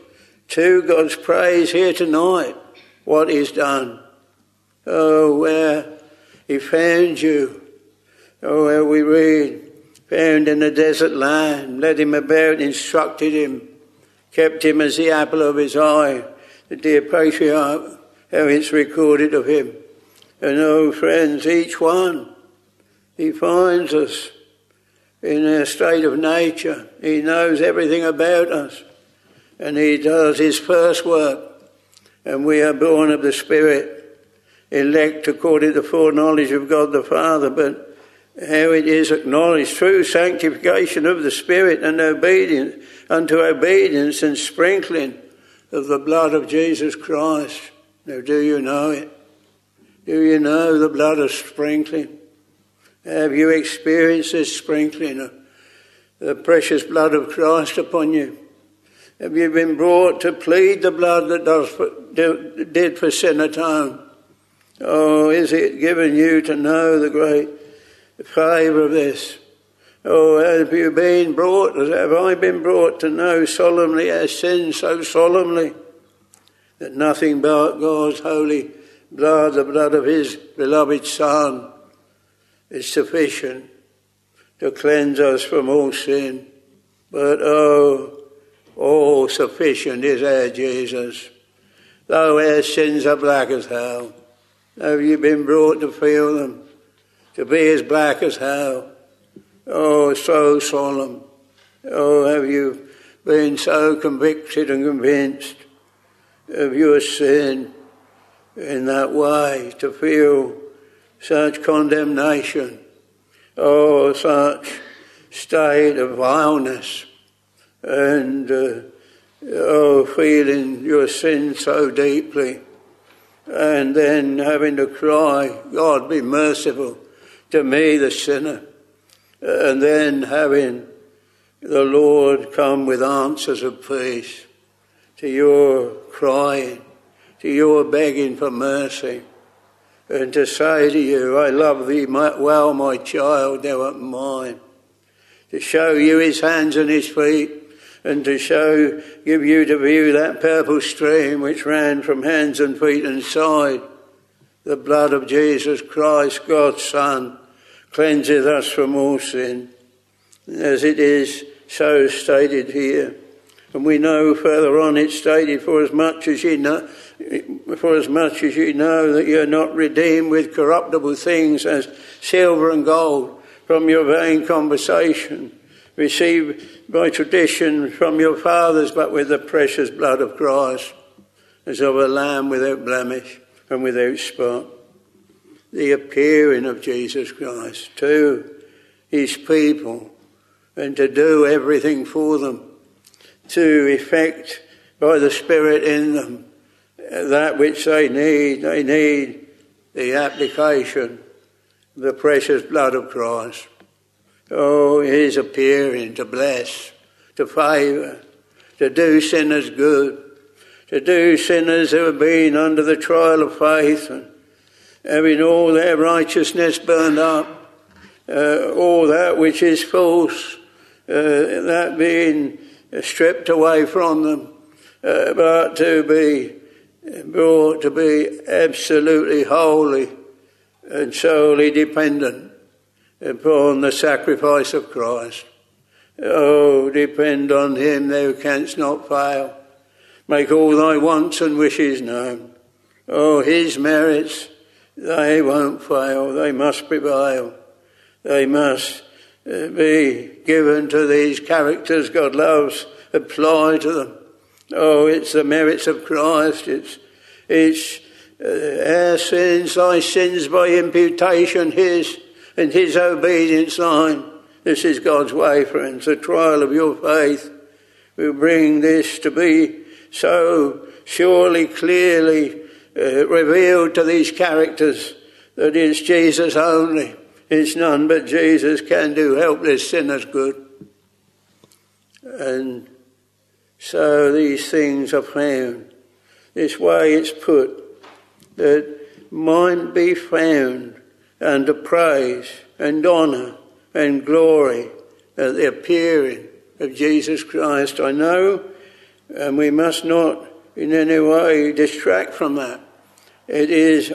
to God's praise here tonight, what he's done. Oh, where he found you. Oh, where we read, found in a desert land, led him about, instructed him, kept him as the apple of his eye, the dear patriarch, how it's recorded of him. And oh, friends, each one, he finds us in a state of nature. He knows everything about us. And he does his first work. And we are born of the Spirit, elect according to the foreknowledge of God the Father. But how it is acknowledged through sanctification of the Spirit and obedience unto obedience and sprinkling of the blood of Jesus Christ. Now, do you know it? Do you know the blood of sprinkling? Have you experienced this sprinkling of the precious blood of Christ upon you? Have you been brought to plead the blood that did for sin atone? Oh, is it given you to know the great favour of this? Oh, have you been brought, have I been brought to know solemnly our sin so solemnly that nothing but God's holy blood, the blood of his beloved Son, is sufficient to cleanse us from all sin? But oh, all sufficient is our Jesus. Though our sins are black as hell, have you been brought to feel them, to be as black as hell? Oh, so solemn. Oh, have you been so convicted and convinced of your sin in that way, to feel such condemnation? Oh, such state of vileness, and feeling your sin so deeply, and then having to cry, God, be merciful to me, the sinner, and then having the Lord come with answers of peace to your crying, to your begging for mercy, and to say to you, I love thee well, my child, thou art mine. To show you his hands and his feet, and to give you to view that purple stream which ran from hands and feet and side. The blood of Jesus Christ, God's Son, cleanseth us from all sin, as it is so stated here. And we know further on it's stated, for as much as ye know that ye are not redeemed with corruptible things as silver and gold from your vain conversation, received by tradition from your fathers, but with the precious blood of Christ, as of a lamb without blemish and without spot. The appearing of Jesus Christ to his people, and to do everything for them, to effect by the Spirit in them that which they need. They need the application of the precious blood of Christ. Oh, his appearing to bless, to favour, to do sinners good, to do sinners who have been under the trial of faith and having all their righteousness burned up, all that which is false, that being stripped away from them, but to be brought to be absolutely holy and solely dependent upon the sacrifice of Christ. Oh, depend on him, thou canst not fail. Make all thy wants and wishes known. Oh, his merits, they won't fail, they must prevail. They must be given to these characters God loves, apply to them. Oh, it's the merits of Christ, it's our sins, thy sins by imputation, his, and his obedience thine. This is God's way, friends. The trial of your faith will bring this to be so surely, clearly revealed to these characters that it's Jesus only. It's none but Jesus can do helpless sinners good. And so these things are found. This way it's put, that might be found under praise and honour and glory at the appearing of Jesus Christ. I know And we must not in any way distract from that. It is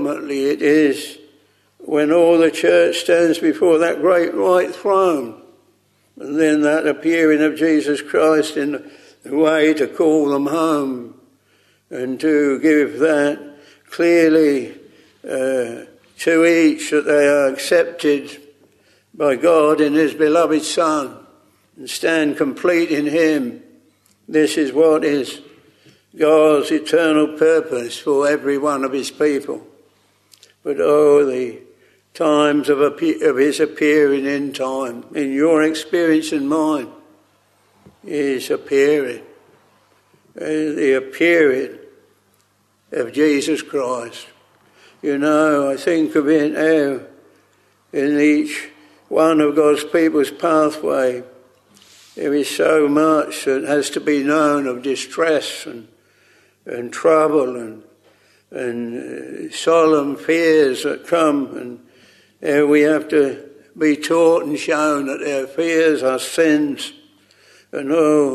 when all the church stands before that great white throne, and then that appearing of Jesus Christ in the way to call them home and to give that clearly to each that they are accepted by God in his beloved Son and stand complete in him. This is what is God's eternal purpose for every one of his people. But the times of his appearing in time, in your experience and mine, is appearing. The appearing of Jesus Christ. I think of it now in each one of God's people's pathway. There is so much that has to be known of distress and trouble and solemn fears that come, and we have to be taught and shown that their fears are sins, and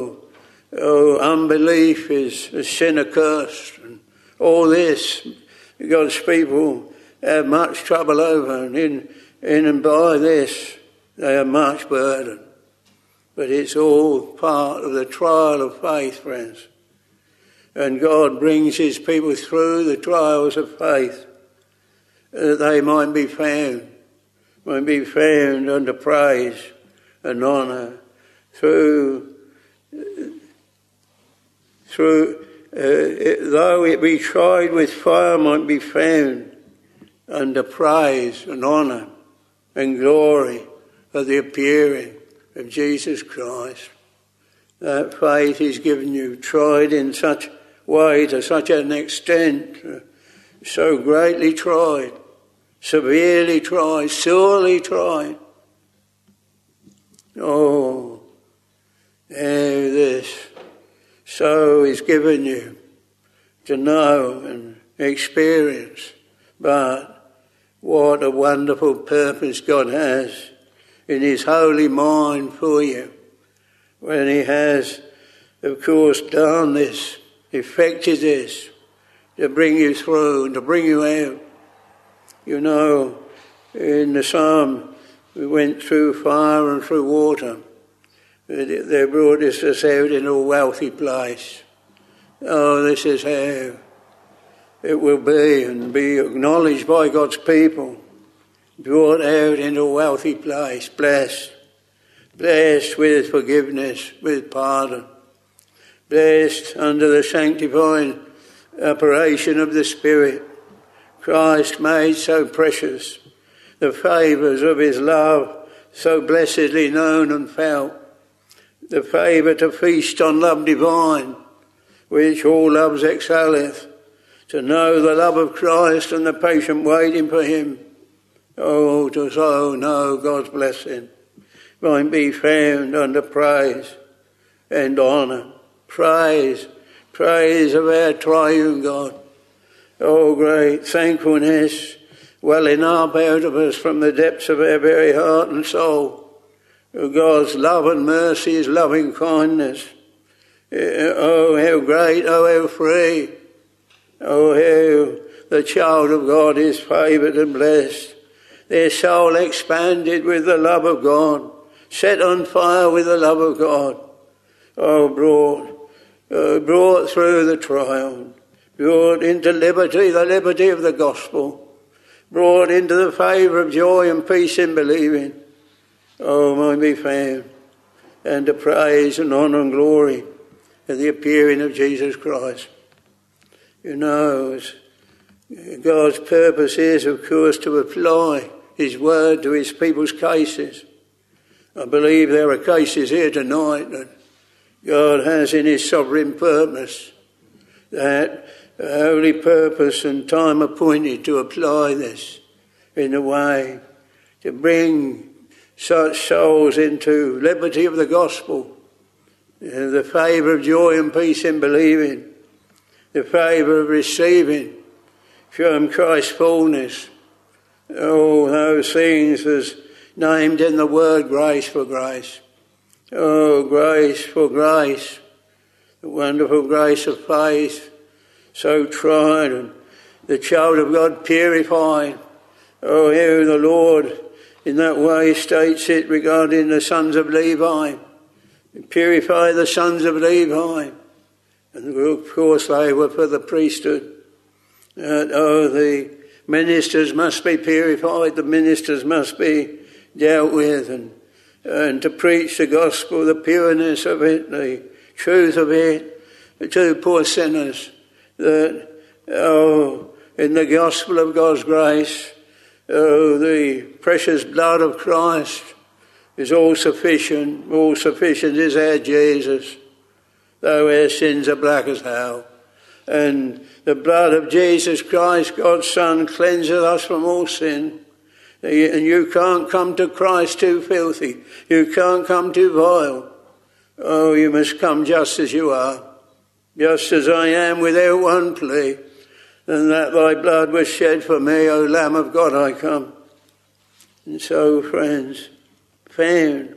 unbelief is sin accursed, and all this God's people have much trouble over, and in and by this they are much burdened. But it's all part of the trial of faith, friends. And God brings his people through the trials of faith that they might be found under praise and honour though it be tried with fire, might be found under praise and honour and glory of the appearing of Jesus Christ. That faith is given you, tried in such way, to such an extent, so greatly tried, severely tried, sorely tried. This so is given you to know and experience. But what a wonderful purpose God has in his holy mind for you, when he has, of course, done this, effected this, to bring you through and to bring you out. In the psalm, we went through fire and through water. They brought us out in a wealthy place. This is how it will be, and be acknowledged by God's people. Brought out in a wealthy place, blessed with forgiveness, with pardon, blessed under the sanctifying operation of the Spirit. Christ made so precious, the favours of his love so blessedly known and felt, the favour to feast on love divine, which all loves excelleth, to know the love of Christ and the patient waiting for him. To so know God's blessing might be found under praise and honour. Praise of our triune God. Great thankfulness welling up out of us from the depths of our very heart and soul. God's love and mercy, his loving kindness. How great, how free. How the child of God is favoured and blessed. Their soul expanded with the love of God, set on fire with the love of God. Brought through the trial, brought into liberty, the liberty of the gospel, brought into the favour of joy and peace in believing. Might be found, and to praise and honour and glory at the appearing of Jesus Christ. God's purpose is, of course, to apply his word to his people's cases. I believe there are cases here tonight that God has in his sovereign purpose, that holy purpose and time appointed to apply this in a way to bring such souls into liberty of the gospel, the favour of joy and peace in believing, the favour of receiving from Christ's fullness. Those things as named in the word grace for grace. Grace for grace. the wonderful grace of faith, so tried, and the child of God purified. Oh, here the Lord in that way states it regarding the sons of Levi. Purify the sons of Levi. And of course they were for the priesthood. The ministers must be purified, the ministers must be dealt with, and to preach the gospel, the pureness of it, the truth of it, to poor sinners, that, in the gospel of God's grace, the precious blood of Christ is all sufficient is our Jesus, though our sins are black as hell. And the blood of Jesus Christ, God's Son, cleanses us from all sin. And you can't come to Christ too filthy. You can't come too vile. Oh, you must come just as you are, just as I am, without one plea. And that thy blood was shed for me, O Lamb of God, I come. And so, friends, found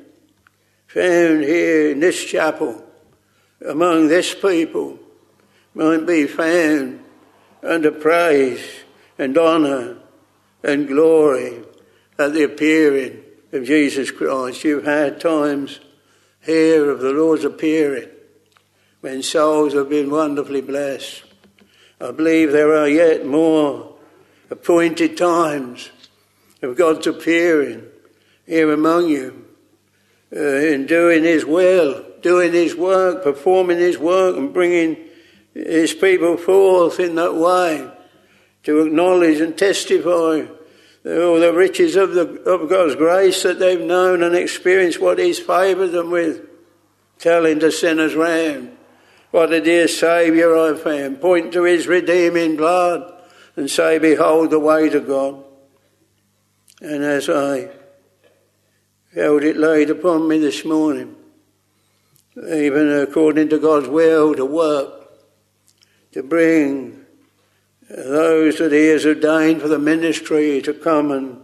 here in this chapel, among this people, might be found under praise and honour and glory at the appearing of Jesus Christ. You've had times here of the Lord's appearing when souls have been wonderfully blessed. I believe there are yet more appointed times of God's appearing here among you, in doing his will, doing his work, performing his work, and bringing his people forth in that way to acknowledge and testify all the riches of God's grace that they've known and experienced, what he's favoured them with, telling to sinners round what a dear Saviour I've found, point to his redeeming blood and say, behold the way to God. And as I felt it laid upon me this morning, even according to God's will, to work, to bring those that he has ordained for the ministry to come and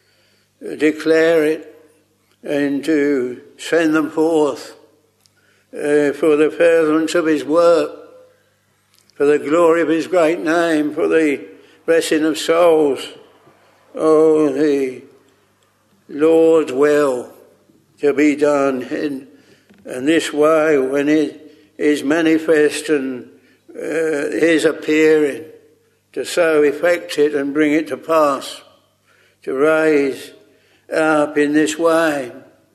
declare it and to send them forth for the furtherance of his work, for the glory of his great name, for the blessing of souls. Oh, the Lord's will to be done in this way when it is manifest and his appearing, to so effect it and bring it to pass, to raise up in this way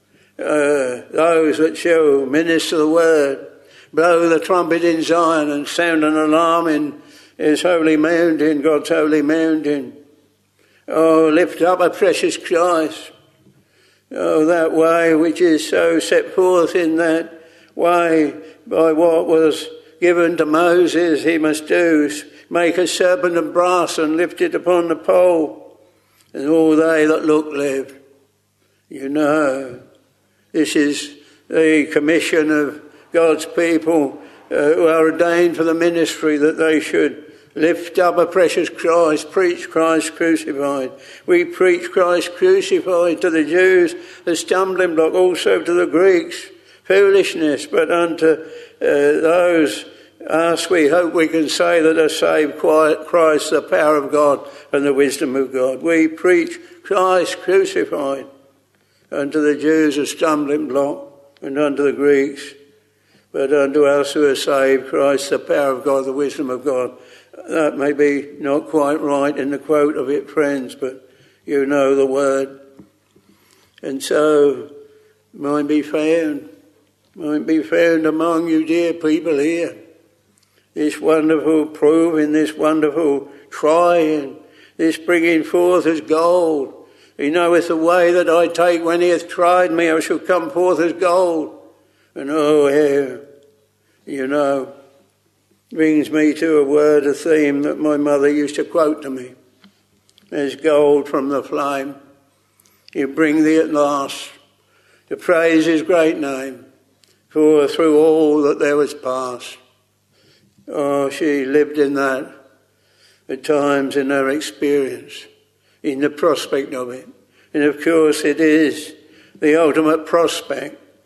those that shall minister the word, blow the trumpet in Zion and sound an alarm in his holy mountain, God's holy mountain. Oh, lift up a precious Christ. Oh, that way which is so set forth in that way by what was given to Moses, he must do, make a serpent of brass and lift it upon the pole, and all they that look live. You know, this is the commission of God's people who are ordained for the ministry, that they should lift up a precious Christ, preach Christ crucified. We preach Christ crucified, to the Jews a stumbling block, also to the Greeks foolishness, but unto those us we hope we can say that are saved Christ, the power of God and the wisdom of God. We preach Christ crucified, unto the Jews a stumbling block, and unto the Greeks, but unto us who are saved Christ, the power of God, the wisdom of God. That may be not quite right in the quote of it, friends, but you know the word. And so, might be found among you dear people here, this wonderful proving, this wonderful trying, this bringing forth as gold. He knoweth the way that I take, when he hath tried me, I shall come forth as gold. And oh, here, you know, brings me to a word, a theme that my mother used to quote to me. As gold from the flame, he'll bring thee at last to praise his great name, for through all that there was past. Oh, she lived in that at times in her experience, in the prospect of it. And of course it is the ultimate prospect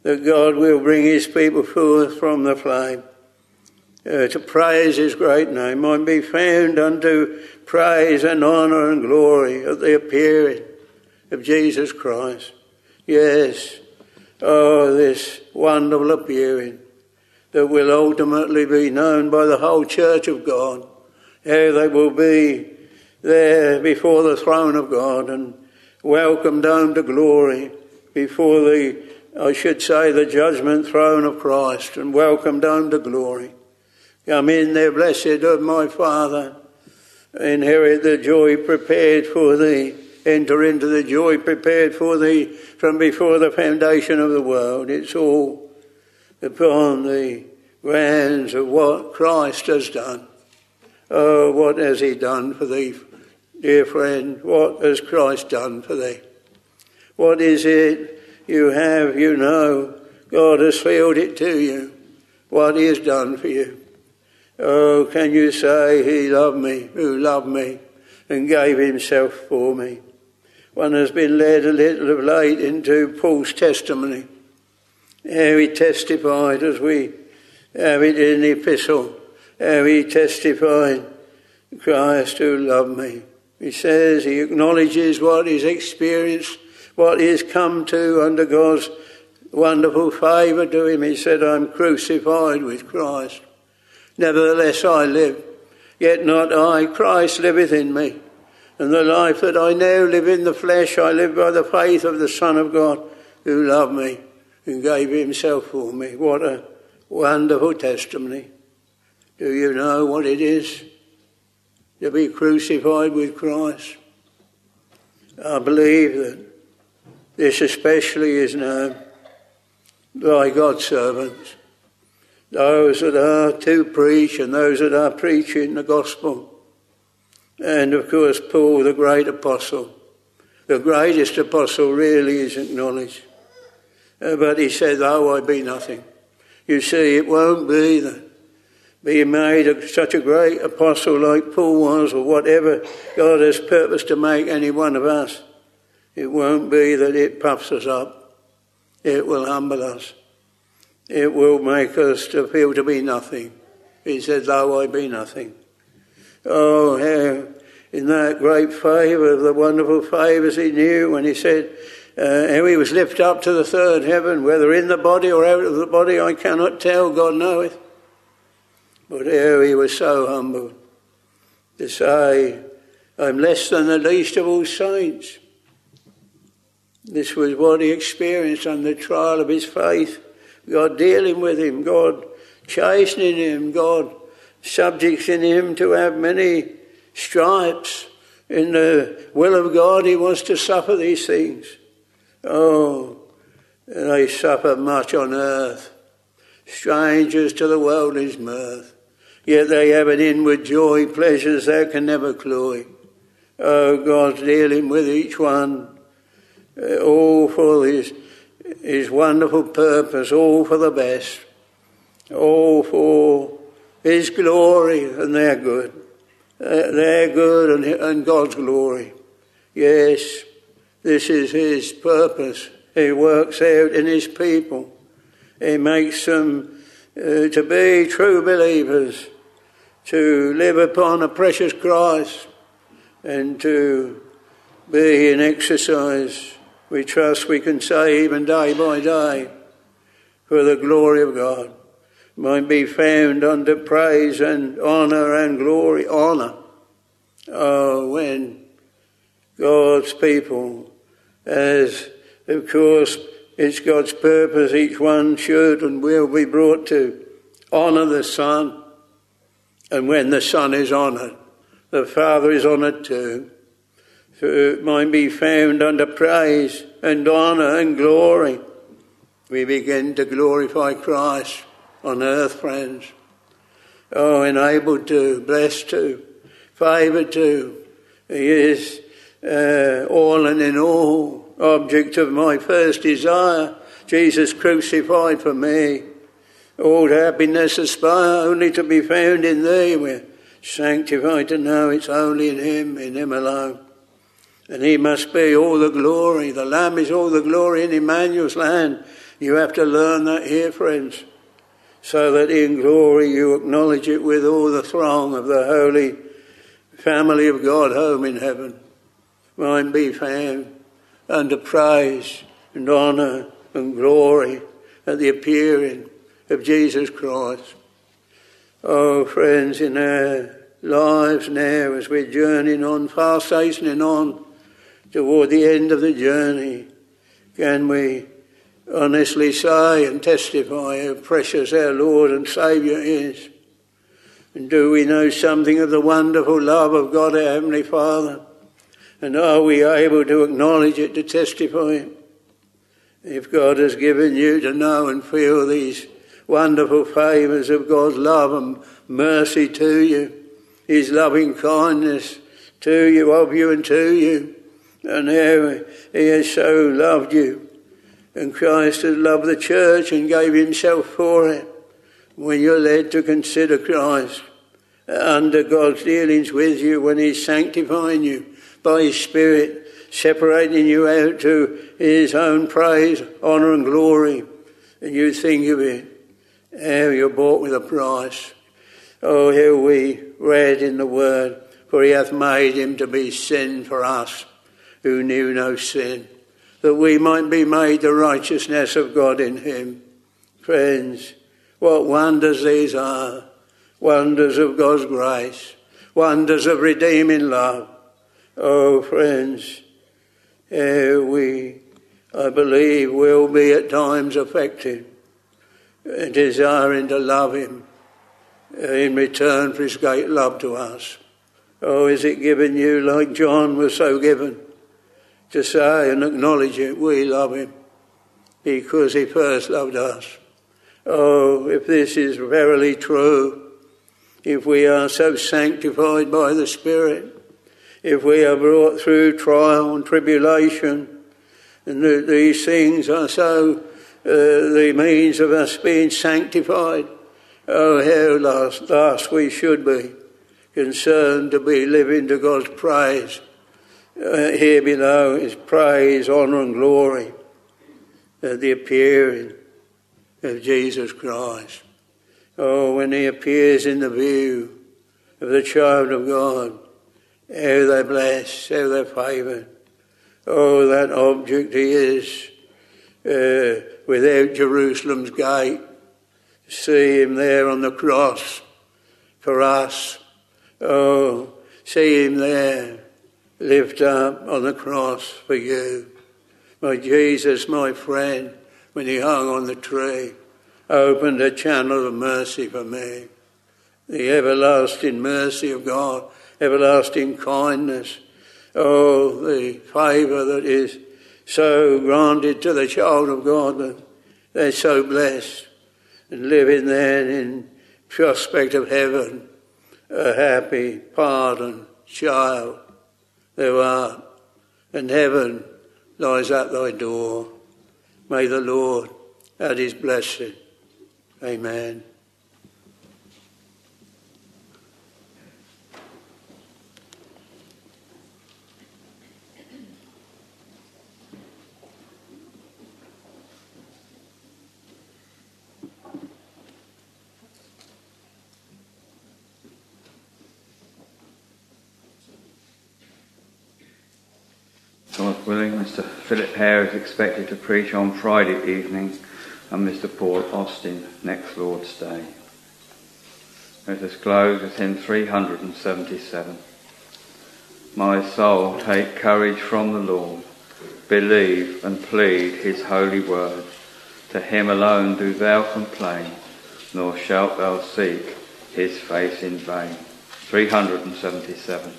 that God will bring his people forth from the flame to praise his great name, might be found unto praise and honour and glory at the appearing of Jesus Christ. Yes, oh, this wonderful appearing that will ultimately be known by the whole church of God, how they will be there before the throne of God and welcomed home to glory before the judgment throne of Christ, and welcomed home to glory. Come in there, blessed of my Father, inherit the joy prepared for thee, enter into the joy prepared for thee from before the foundation of the world. It's all upon the grounds of what Christ has done. Oh, what has he done for thee, dear friend? What has Christ done for thee? What is it you have, you know? God has filled it to you, what he has done for you. Oh, can you say, he loved me, who loved me and gave himself for me? One has been led a little of late into Paul's testimony, how he testified, as we have it in the epistle, how he testified, Christ who loved me. He says he acknowledges what he's experienced, what he has come to under God's wonderful favour to him. He said, I'm crucified with Christ. Nevertheless I live, yet not I, Christ liveth in me. And the life that I now live in the flesh, I live by the faith of the Son of God, who loved me, who gave himself for me. What a wonderful testimony. Do you know what it is to be crucified with Christ? I believe that this especially is known by God's servants, those that are to preach and those that are preaching the gospel. And of course Paul, the great apostle, the greatest apostle really is acknowledged. But he said, though I be nothing. You see, it won't be that being made such a great apostle like Paul was, or whatever God has purposed to make any one of us. It won't be that it puffs us up. It will humble us. It will make us to feel to be nothing. He said, though I be nothing. Oh, how in that great favour, the wonderful favours he knew when he said, how he was lifted up to the third heaven, whether in the body or out of the body, I cannot tell, God knoweth. But how he was so humble to say, I'm less than the least of all saints. This was what he experienced on the trial of his faith. God dealing with him, God chastening him, God subjecting him to have many stripes. In the will of God, he wants to suffer these things. Oh, they suffer much on earth, strangers to the world's mirth. Yet they have an inward joy, pleasures that can never cloy. Oh, God's dealing with each one. All for his wonderful purpose, all for the best, all for his glory, and they're good. They're good and God's glory. Yes, this is his purpose. He works out in his people. He makes them to be true believers, to live upon a precious Christ, and to be in exercise. We trust we can say even day by day, for the glory of God might be found unto praise and honour and glory. Honour. Oh, when God's people, as of course it's God's purpose, each one should and will be brought to honour the Son. And when the Son is honoured, the Father is honoured too. So it might be found under praise and honour and glory. We begin to glorify Christ on earth, friends. Oh, enabled to, blessed to, favoured to. He is all and in all, object of my first desire. Jesus crucified for me. All happiness aspire only to be found in thee. We're sanctified to know it's only in him alone. And he must be all the glory. The Lamb is all the glory in Emmanuel's land. You have to learn that here, friends, so that in glory you acknowledge it with all the throng of the holy family of God home in heaven. Might be found under praise and honour and glory at the appearing of Jesus Christ. Oh, friends, in our lives now, as we're journeying on, fast hastening on toward the end of the journey, can we honestly say and testify how precious our Lord and Saviour is? And do we know something of the wonderful love of God, our Heavenly Father? And are we able to acknowledge it, to testify it? If God has given you to know and feel these wonderful favours of God's love and mercy to you, his loving kindness to you, of you and to you, and how he has so loved you, and Christ has loved the church and gave himself for it. When you're led to consider Christ under God's dealings with you, when he's sanctifying you by his Spirit, separating you out to his own praise, honour and glory, and you think of it, how you're bought with a price. Oh, how we read in the Word, for he hath made him to be sin for us who knew no sin, that we might be made the righteousness of God in him. Friends, what wonders these are, wonders of God's grace, wonders of redeeming love. Oh, friends, we, I believe, will be at times affected, desiring to love him in return for his great love to us. Oh, is it given you like John was so given, to say and acknowledge it, we love him because he first loved us. Oh, if this is verily true, if we are so sanctified by the Spirit, if we are brought through trial and tribulation, and these things are so the means of us being sanctified, oh, how last we should be concerned to be living to God's praise. Here below is praise, honour and glory at the appearing of Jesus Christ. Oh, when he appears in the view of the child of God, how they're blessed, how they're favoured. Oh, that object he is without Jerusalem's gate. See him there on the cross for us. Oh, see him there, lift up on the cross for you. My Jesus, my friend, when he hung on the tree, opened a channel of mercy for me. The everlasting mercy of God, everlasting kindness. Oh, the favour that is so granted to the child of God, that they're so blessed and living there in prospect of heaven, a happy, pardoned child thou art, and heaven lies at thy door. May the Lord add his blessing. Amen. God willing, Mr. Philip Hare is expected to preach on Friday evening, and Mr. Paul Austin next Lord's Day. Let us close with hymn 377. My soul, take courage from the Lord, believe and plead his holy word. To him alone do thou complain, nor shalt thou seek his face in vain. 377.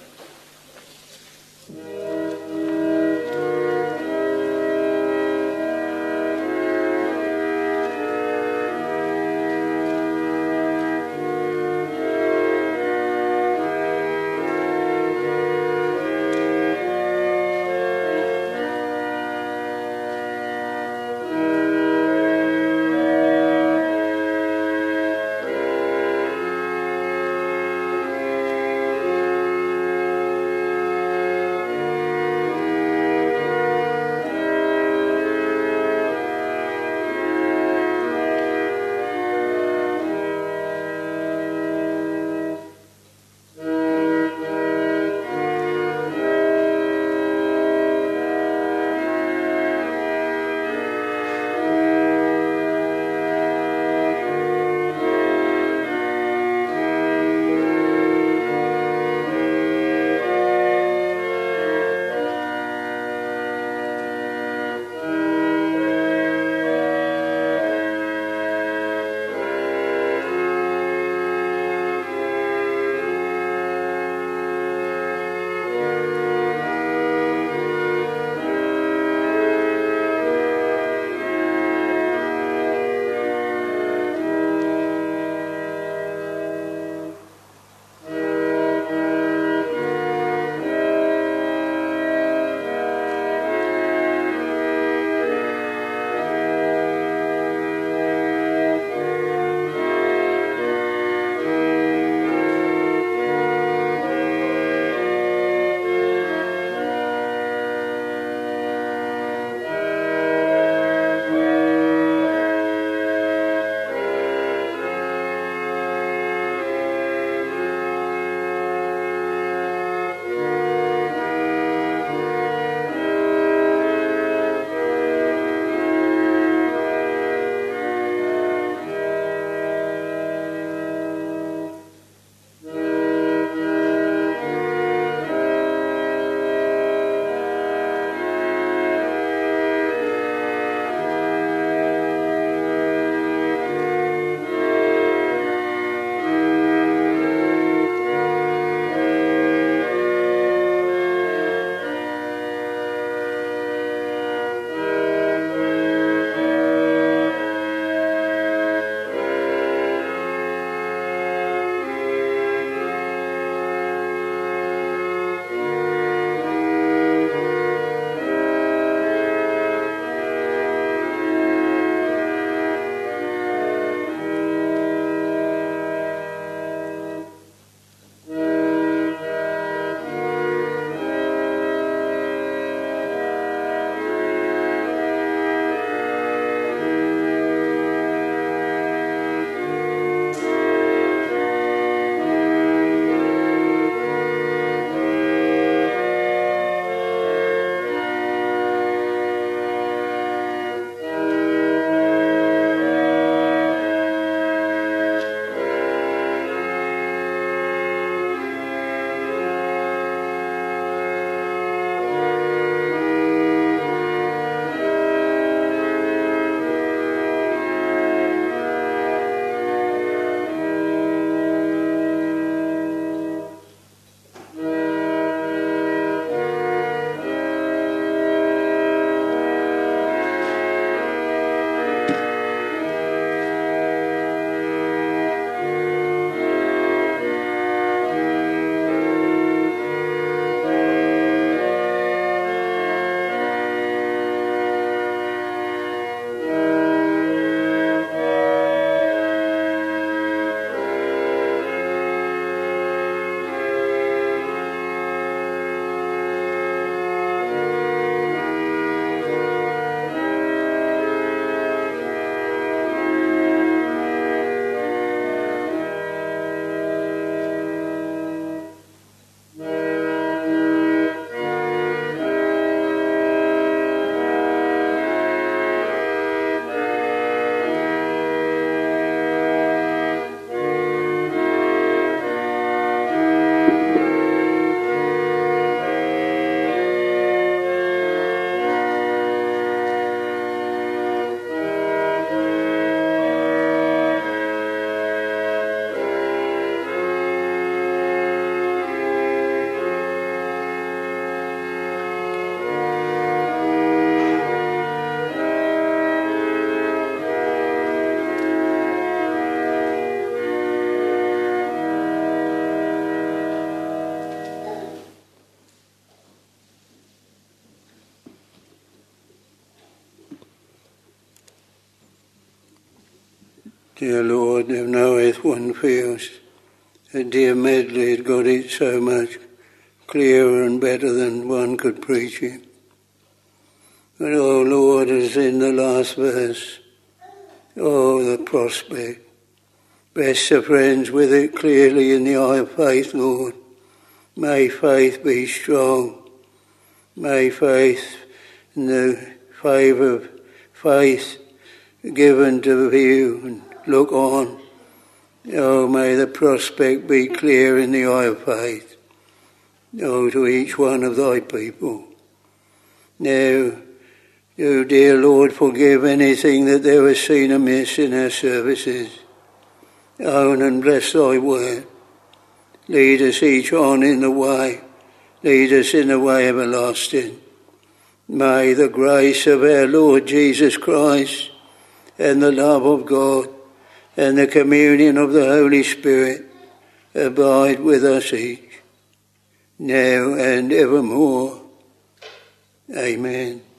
Dear Lord, thou knowest one feels that dear Medley had got it so much clearer and better than one could preach it. But, oh Lord, as in the last verse, oh, the prospect. Bless the friends with it clearly in the eye of faith, Lord. May faith be strong. May faith, in the favour of faith given to view and look on. Oh, may the prospect be clear in the eye of faith. Oh, to each one of thy people. Now, oh, dear Lord, forgive anything that thou hast seen amiss in our services. Own and bless thy word. Lead us each on in the way. Lead us in the way everlasting. May the grace of our Lord Jesus Christ and the love of God and the communion of the Holy Spirit abide with us each, now and evermore. Amen.